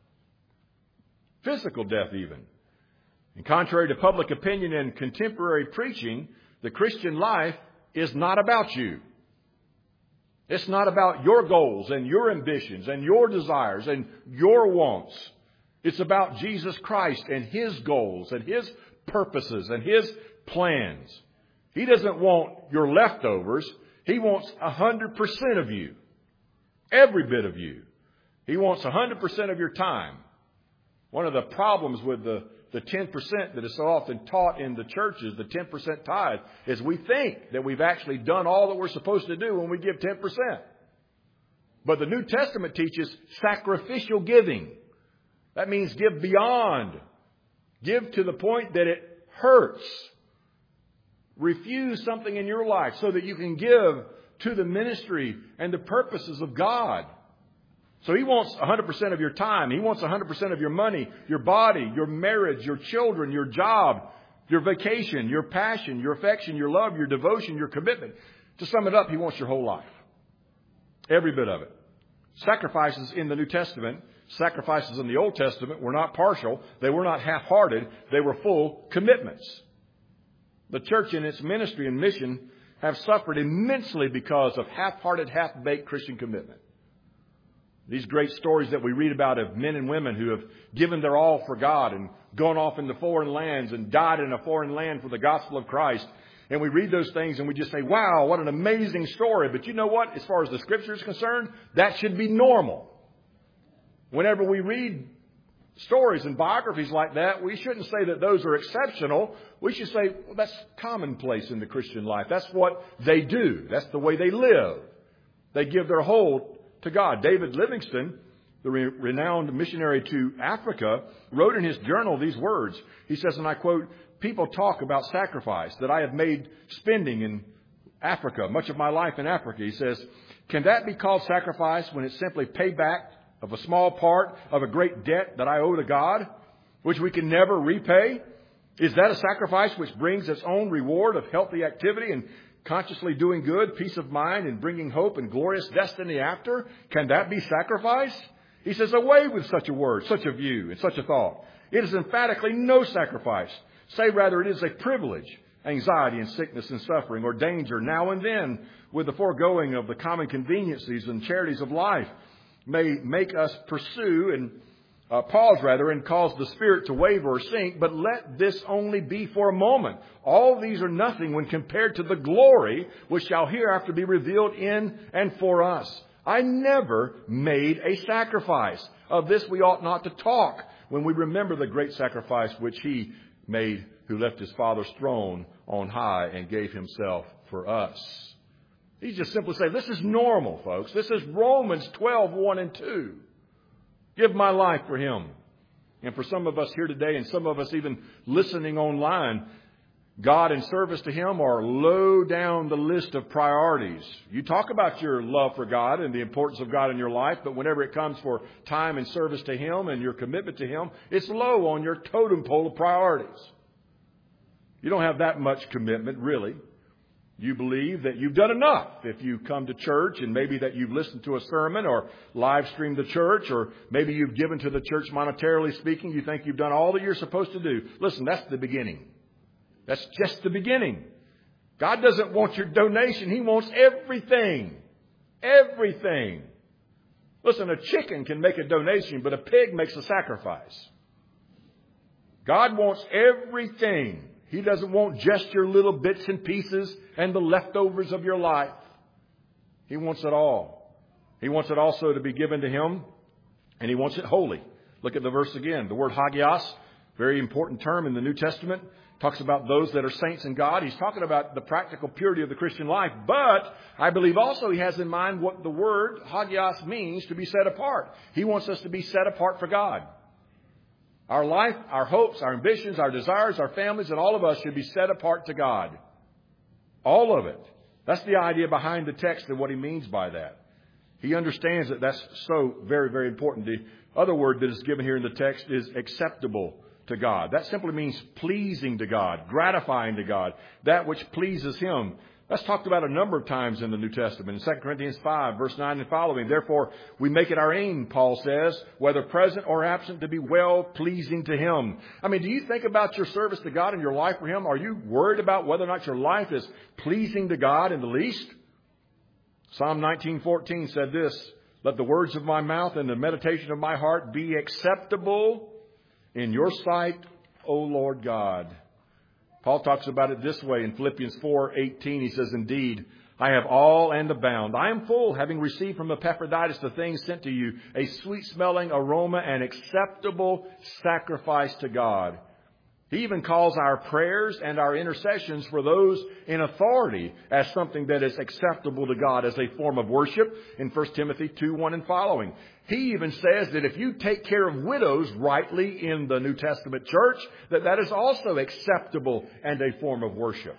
Physical death even. And contrary to public opinion and contemporary preaching, the Christian life is not about you. It's not about your goals and your ambitions and your desires and your wants. It's about Jesus Christ and his goals and his purposes and his plans. He doesn't want your leftovers. He wants 100% of you. Every bit of you. He wants 100% of your time. One of the problems with the 10% that is so often taught in the churches, the 10% tithe, is we think that we've actually done all that we're supposed to do when we give 10%. But the New Testament teaches sacrificial giving. That means give beyond. Give to the point that it hurts. Refuse something in your life so that you can give to the ministry and the purposes of God. So he wants 100% of your time. He wants 100% of your money, your body, your marriage, your children, your job, your vacation, your passion, your affection, your love, your devotion, your commitment. To sum it up, he wants your whole life. Every bit of it. Sacrifices in the New Testament, sacrifices in the Old Testament were not partial. They were not half-hearted. They were full commitments. The church in its ministry and mission have suffered immensely because of half-hearted, half-baked Christian commitment. These great stories that we read about of men and women who have given their all for God and gone off into foreign lands and died in a foreign land for the gospel of Christ. And we read those things and we just say, wow, what an amazing story. But you know what? As far as the Scripture is concerned, that should be normal. Whenever we read stories and biographies like that, we shouldn't say that those are exceptional. We should say, well, that's commonplace in the Christian life. That's what they do. That's the way they live. They give their whole to God. David Livingstone, the renowned missionary to Africa, wrote in his journal these words. He says, and I quote, people talk about sacrifice that I have made spending in Africa, much of my life in Africa. He says, can that be called sacrifice when it's simply payback of a small part of a great debt that I owe to God, which we can never repay? Is that a sacrifice which brings its own reward of healthy activity and consciously doing good, peace of mind, and bringing hope and glorious destiny after? Can that be sacrifice? He says, away with such a word, such a view, and such a thought. It is emphatically no sacrifice. Say rather it is a privilege, anxiety and sickness and suffering, or danger now and then with the foregoing of the common conveniencies and charities of life. may make us pursue and pause and cause the spirit to waver or sink, but let this only be for a moment. All these are nothing when compared to the glory which shall hereafter be revealed in and for us. I never made a sacrifice. Of this we ought not to talk when we remember the great sacrifice which He made, who left His Father's throne on high and gave Himself for us. He's just simply saying, this is normal, folks. This is Romans 12:1 and 2. Give my life for Him. And for some of us here today, and some of us even listening online, God and service to Him are low down the list of priorities. You talk about your love for God and the importance of God in your life, but whenever it comes for time and service to Him and your commitment to Him, it's low on your totem pole of priorities. You don't have that much commitment, really. You believe that you've done enough if you come to church, and maybe that you've listened to a sermon or live streamed the church, or maybe you've given to the church monetarily speaking. You think you've done all that you're supposed to do. Listen, that's the beginning. That's just the beginning. God doesn't want your donation. He wants everything. Everything. Listen, a chicken can make a donation, but a pig makes a sacrifice. God wants everything. He doesn't want just your little bits and pieces and the leftovers of your life. He wants it all. He wants it also to be given to Him, and He wants it holy. Look at the verse again. The word hagios, very important term in the New Testament, talks about those that are saints in God. He's talking about the practical purity of the Christian life. But I believe also He has in mind what the word hagios means, to be set apart. He wants us to be set apart for God. Our life, our hopes, our ambitions, our desires, our families, and all of us should be set apart to God. All of it. That's the idea behind the text and what He means by that. He understands that that's so very, very important. The other word that is given here in the text is acceptable to God. That simply means pleasing to God, gratifying to God, that which pleases Him. That's talked about a number of times in the New Testament. In 2 Corinthians 5, verse 9 and following. Therefore, we make it our aim, Paul says, whether present or absent, to be well-pleasing to Him. I mean, do you think about your service to God and your life for Him? Are you worried about whether or not your life is pleasing to God in the least? Psalm 19:14 said this, let the words of my mouth and the meditation of my heart be acceptable in your sight, O Lord God. Paul talks about it this way in Philippians 4:18. He says, indeed, I have all and abound. I am full, having received from Epaphroditus the things sent to you, a sweet-smelling aroma and acceptable sacrifice to God. He even calls our prayers and our intercessions for those in authority as something that is acceptable to God as a form of worship in 1 Timothy 2:1 and following. He even says that if you take care of widows rightly in the New Testament church, that is also acceptable and a form of worship.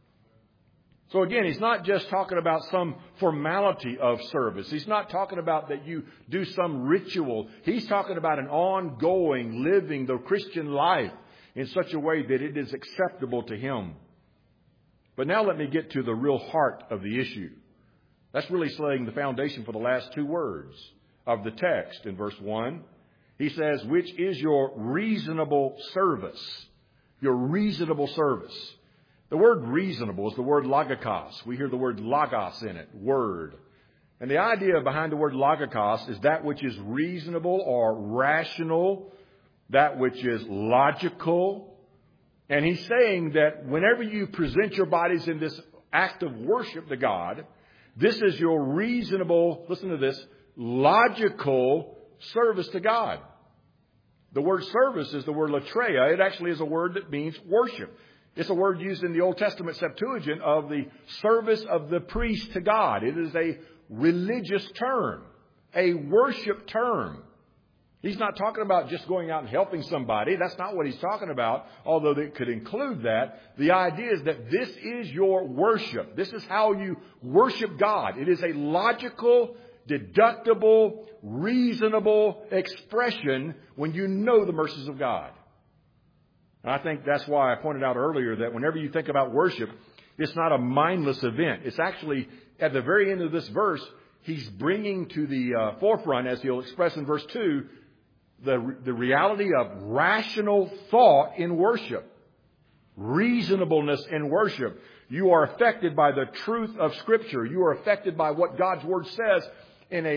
So again, he's not just talking about some formality of service. He's not talking about that you do some ritual. He's talking about an ongoing living the Christian life in such a way that it is acceptable to Him. But now let me get to the real heart of the issue. That's really laying the foundation for the last two words of the text. In verse 1, he says, which is your reasonable service. Your reasonable service. The word reasonable is the word logikos. We hear the word logos in it, word. And the idea behind the word logikos is that which is reasonable or rational, that which is logical. And he's saying that whenever you present your bodies in this act of worship to God, this is your reasonable, listen to this, logical service to God. The word service is the word latreia. It actually is a word that means worship. It's a word used in the Old Testament Septuagint of the service of the priest to God. It is a religious term, a worship term. He's not talking about just going out and helping somebody. That's not what he's talking about, although it could include that. The idea is that this is your worship. This is how you worship God. It is a logical, deductible, reasonable expression when you know the mercies of God. And I think that's why I pointed out earlier that whenever you think about worship, it's not a mindless event. It's actually, at the very end of this verse, he's bringing to the forefront, as he'll express in verse 2, the reality of rational thought in worship. Reasonableness in worship. You are affected by the truth of Scripture. You are affected by what God's Word says in a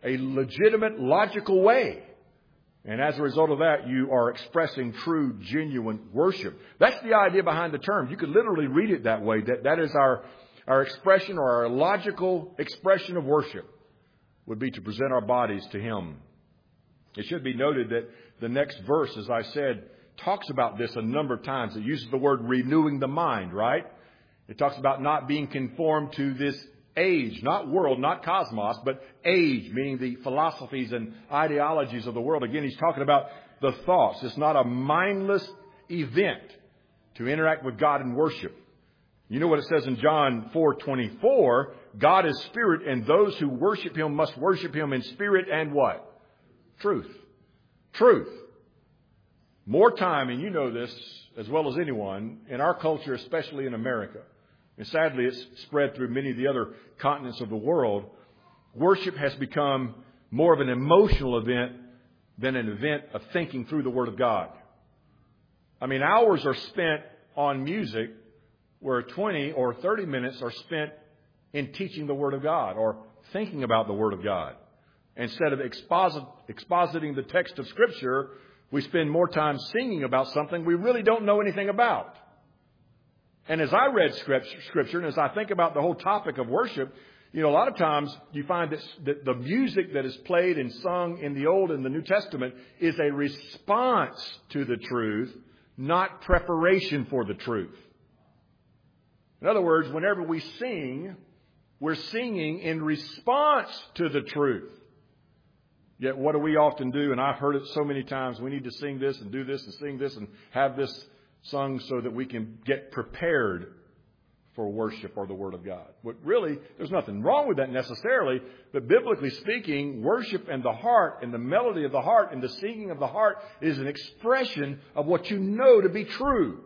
a legitimate, logical way. And as a result of that, you are expressing true, genuine worship. That's the idea behind the term. You could literally read it that way. That is our expression, or our logical expression of worship would be to present our bodies to Him. It should be noted that the next verse, as I said, talks about this a number of times. It uses the word renewing the mind, right? It talks about not being conformed to this age, not world, not cosmos, but age, meaning the philosophies and ideologies of the world. Again, he's talking about the thoughts. It's not a mindless event to interact with God in worship. You know what it says in John 4:24? God is spirit, and those who worship Him must worship Him in spirit and what? Truth. Truth. More time, and you know this as well as anyone, in our culture, especially in America, and sadly it's spread through many of the other continents of the world, worship has become more of an emotional event than an event of thinking through the Word of God. I mean, hours are spent on music where 20 or 30 minutes are spent in teaching the Word of God or thinking about the Word of God. Instead of expositing the text of Scripture, we spend more time singing about something we really don't know anything about. And as I read Scripture, and as I think about the whole topic of worship, you know, a lot of times you find that the music that is played and sung in the Old and the New Testament is a response to the truth, not preparation for the truth. In other words, whenever we sing, we're singing in response to the truth. Yet what do we often do? And I've heard it so many times. We need to sing this and do this and sing this and have this sung so that we can get prepared for worship or the Word of God. But really, there's nothing wrong with that necessarily. But biblically speaking, worship and the heart and the melody of the heart and the singing of the heart is an expression of what you know to be true.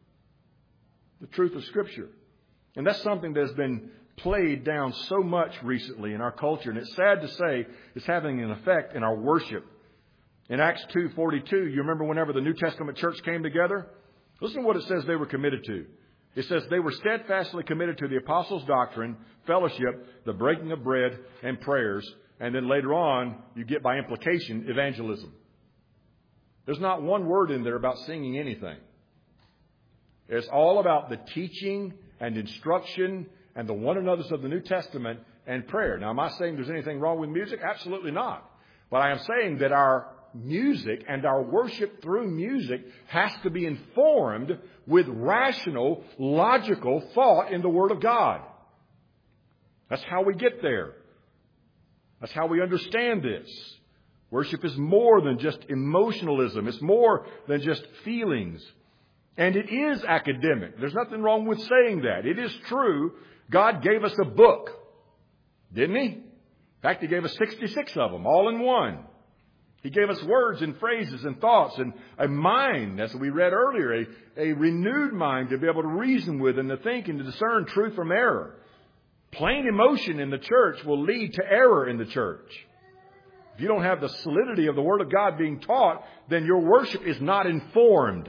The truth of Scripture. And that's something that's been played down so much recently in our culture. And it's sad to say it's having an effect in our worship. In Acts 2:42, you remember whenever the New Testament church came together? Listen to what it says they were committed to. It says they were steadfastly committed to the apostles' doctrine, fellowship, the breaking of bread, and prayers. And then later on, you get by implication, evangelism. There's not one word in there about singing anything. It's all about the teaching and instruction and the one another's of the New Testament and prayer. Now, am I saying there's anything wrong with music? Absolutely not. But I am saying that our music and our worship through music has to be informed with rational, logical thought in the Word of God. That's how we get there. That's how we understand this. Worship is more than just emotionalism. It's more than just feelings. And it is academic. There's nothing wrong with saying that. It is true. God gave us a book, didn't He? In fact, He gave us 66 of them, all in one. He gave us words and phrases and thoughts and a mind, as we read earlier, a renewed mind to be able to reason with and to think and to discern truth from error. Plain emotion in the church will lead to error in the church. If you don't have the solidity of the Word of God being taught, then your worship is not informed.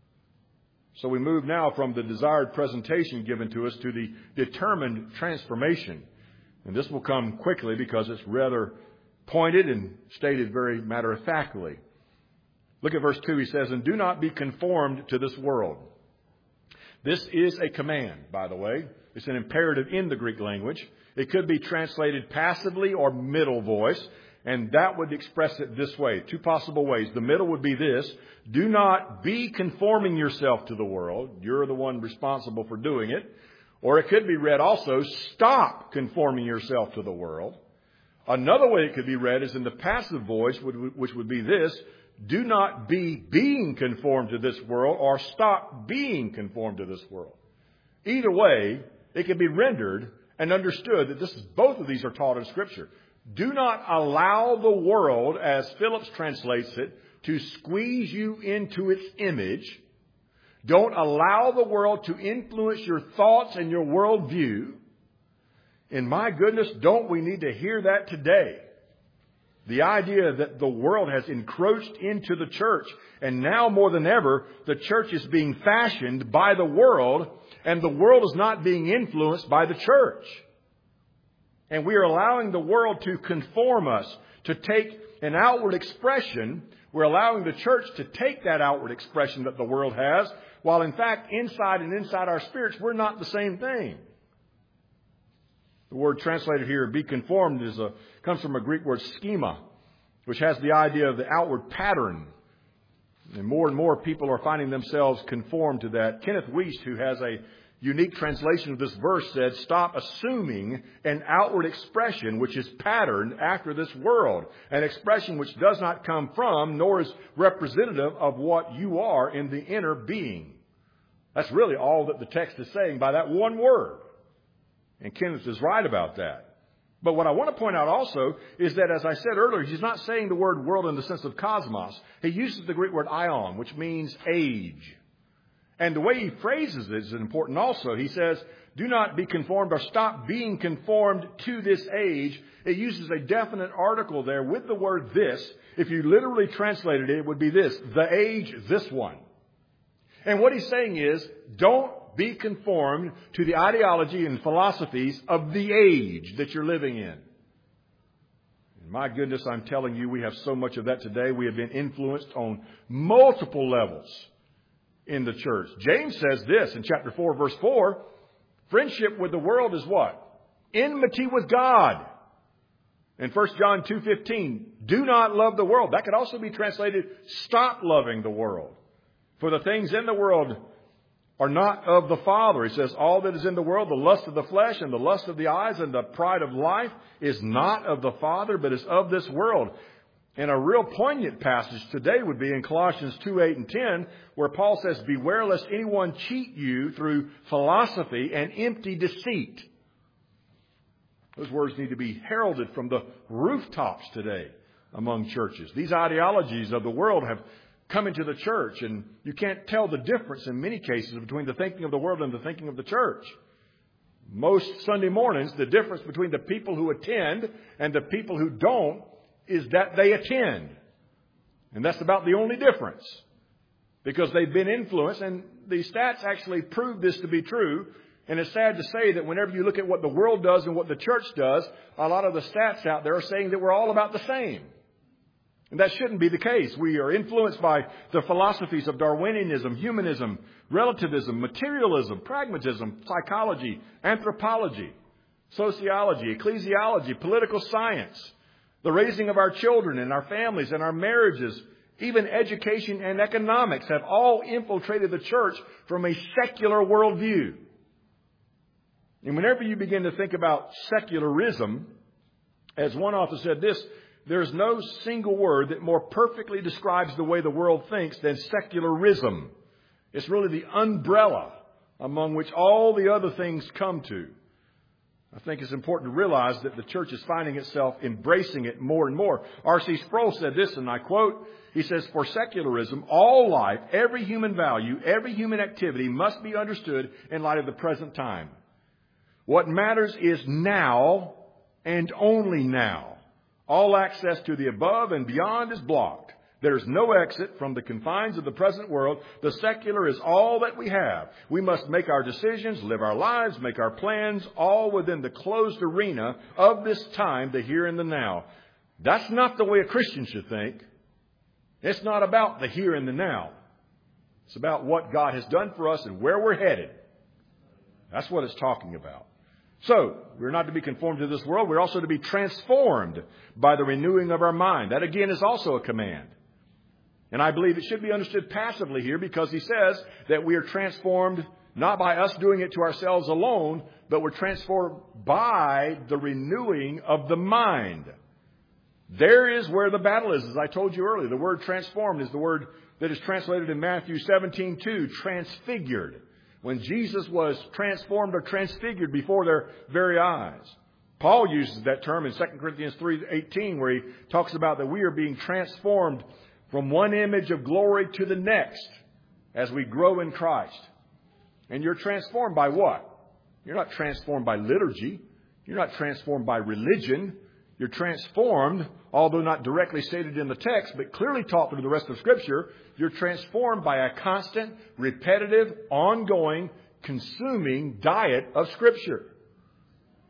So we move now from the desired presentation given to us to the determined transformation. And this will come quickly because it's rather pointed and stated very matter-of-factly. Look at verse 2. He says, "And do not be conformed to this world." This is a command, by the way. It's an imperative in the Greek language. It could be translated passively or middle voice. And that would express it this way. Two possible ways. The middle would be this. Do not be conforming yourself to the world. You're the one responsible for doing it. Or it could be read also, stop conforming yourself to the world. Another way it could be read is in the passive voice, which would be this. Do not be being conformed to this world or stop being conformed to this world. Either way, it can be rendered and understood that both of these are taught in Scripture. Do not allow the world, as Phillips translates it, to squeeze you into its image. Don't allow the world to influence your thoughts and your worldview. And my goodness, don't we need to hear that today? The idea that the world has encroached into the church, and now more than ever, the church is being fashioned by the world, and the world is not being influenced by the church. And we are allowing the world to conform us, to take an outward expression. We're allowing the church to take that outward expression that the world has, while in fact inside our spirits, we're not the same thing. The word translated here, be conformed, comes from a Greek word schema, which has the idea of the outward pattern. And more people are finding themselves conformed to that. Kenneth Wuest, who has a unique translation of this verse, said, stop assuming an outward expression which is patterned after this world, an expression which does not come from nor is representative of what you are in the inner being. That's really all that the text is saying by that one word. And Kenneth is right about that. But what I want to point out also is that, as I said earlier, he's not saying the word world in the sense of cosmos. He uses the Greek word aion, which means age. And the way he phrases it is important also. He says, do not be conformed or stop being conformed to this age. It uses a definite article there with the word this. If you literally translated it, it would be this, the age, this one. And what he's saying is, don't be conformed to the ideology and philosophies of the age that you're living in. And my goodness, I'm telling you, we have so much of that today. We have been influenced on multiple levels in the church. James says this in chapter 4, verse 4, friendship with the world is what? Enmity with God. In 1 John 2:15, do not love the world. That could also be translated, stop loving the world. For the things in the world are not of the Father. He says, all that is in the world, the lust of the flesh and the lust of the eyes and the pride of life is not of the Father, but is of this world. And a real poignant passage today would be in Colossians 2:8 and 10, where Paul says, beware lest anyone cheat you through philosophy and empty deceit. Those words need to be heralded from the rooftops today among churches. These ideologies of the world have come into the church, and you can't tell the difference in many cases between the thinking of the world and the thinking of the church. Most Sunday mornings, the difference between the people who attend and the people who don't is that they attend. And that's about the only difference. Because they've been influenced, and the stats actually prove this to be true. And it's sad to say that whenever you look at what the world does and what the church does, a lot of the stats out there are saying that we're all about the same. And that shouldn't be the case. We are influenced by the philosophies of Darwinianism, humanism, relativism, materialism, pragmatism, psychology, anthropology, sociology, ecclesiology, political science, the raising of our children and our families and our marriages, even education and economics have all infiltrated the church from a secular worldview. And whenever you begin to think about secularism, as one author said this, there's no single word that more perfectly describes the way the world thinks than secularism. It's really the umbrella among which all the other things come to. I think it's important to realize that the church is finding itself embracing it more and more. R.C. Sproul said this, and I quote, he says, for secularism, all life, every human value, every human activity must be understood in light of the present time. What matters is now and only now. All access to the above and beyond is blocked. There is no exit from the confines of the present world. The secular is all that we have. We must make our decisions, live our lives, make our plans, all within the closed arena of this time, the here and the now. That's not the way a Christian should think. It's not about the here and the now. It's about what God has done for us and where we're headed. That's what it's talking about. So, we're not to be conformed to this world. We're also to be transformed by the renewing of our mind. That again is also a command. And I believe it should be understood passively here because he says that we are transformed not by us doing it to ourselves alone, but we're transformed by the renewing of the mind. There is where the battle is. As I told you earlier, the word transformed is the word that is translated in Matthew 17:2, transfigured. When Jesus was transformed or transfigured before their very eyes. Paul uses that term in 2 Corinthians 3:18 where he talks about that we are being transformed from one image of glory to the next as we grow in Christ. And you're transformed by what? You're not transformed by liturgy. You're not transformed by religion. You're transformed, although not directly stated in the text, but clearly taught through the rest of Scripture, you're transformed by a constant, repetitive, ongoing, consuming diet of Scripture.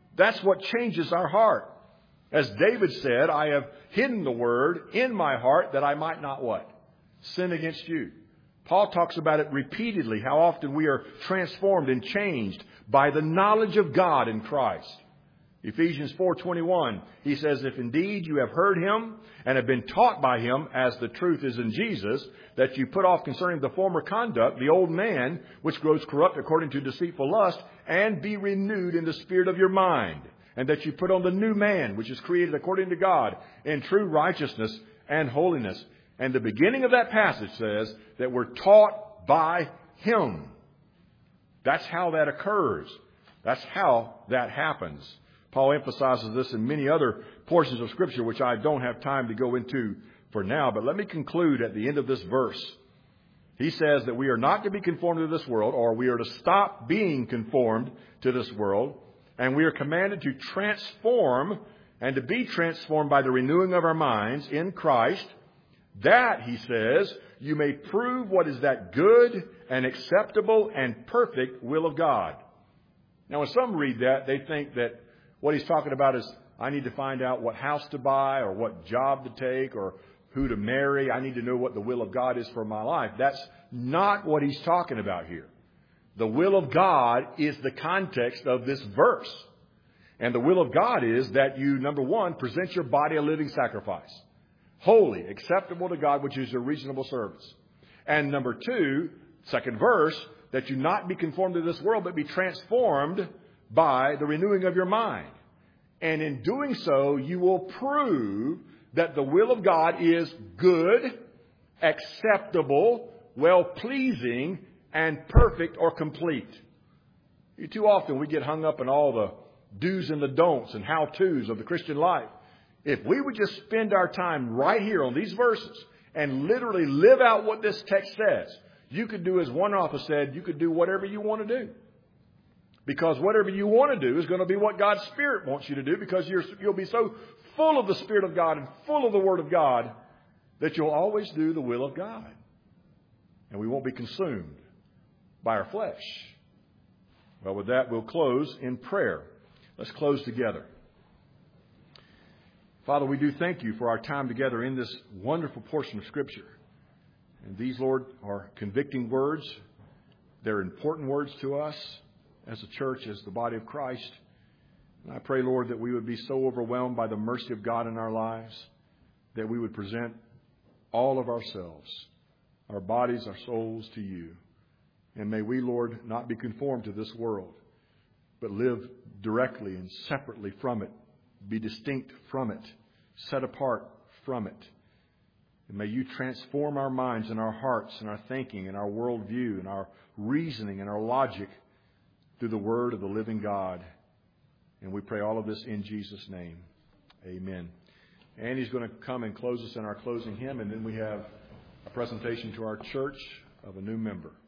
That's what changes our heart. As David said, I have hidden the word in my heart that I might not what? Sin against you. Paul talks about it repeatedly, how often we are transformed and changed by the knowledge of God in Christ. Ephesians 4:21, he says, if indeed you have heard him and have been taught by him, as the truth is in Jesus, that you put off concerning the former conduct, the old man, which grows corrupt according to deceitful lust, and be renewed in the spirit of your mind, and that you put on the new man, which is created according to God, in true righteousness and holiness. And the beginning of that passage says that we're taught by him. That's how that occurs. That's how that happens. Paul emphasizes this in many other portions of Scripture, which I don't have time to go into for now. But let me conclude at the end of this verse. He says that we are not to be conformed to this world, or we are to stop being conformed to this world. And we are commanded to transform and to be transformed by the renewing of our minds in Christ, that, he says, you may prove what is that good and acceptable and perfect will of God. Now, when some read that, they think that what he's talking about is, I need to find out what house to buy or what job to take or who to marry. I need to know what the will of God is for my life. That's not what he's talking about here. The will of God is the context of this verse. And the will of God is that you, number one, present your body a living sacrifice, holy, acceptable to God, which is your reasonable service. And number two, second verse, that you not be conformed to this world, but be transformed by the renewing of your mind. And in doing so, you will prove that the will of God is good, acceptable, well-pleasing, and perfect or complete. Too often we get hung up in all the do's and the don'ts and how-tos of the Christian life. If we would just spend our time right here on these verses and literally live out what this text says, you could do, as one author said, you could do whatever you want to do. Because whatever you want to do is going to be what God's Spirit wants you to do, because you'll be so full of the Spirit of God and full of the Word of God that you'll always do the will of God. And we won't be consumed by our flesh. Well, with that, we'll close in prayer. Let's close together. Father, we do thank you for our time together in this wonderful portion of Scripture. And these, Lord, are convicting words. They're important words to us as a church, as the body of Christ. And I pray, Lord, that we would be so overwhelmed by the mercy of God in our lives that we would present all of ourselves, our bodies, our souls to you. And may we, Lord, not be conformed to this world, but live directly and separately from it, be distinct from it, set apart from it. And may you transform our minds and our hearts and our thinking and our worldview and our reasoning and our logic through the word of the living God. And we pray all of this in Jesus' name. Amen. Andy's going to come and close us in our closing hymn, and then we have a presentation to our church of a new member.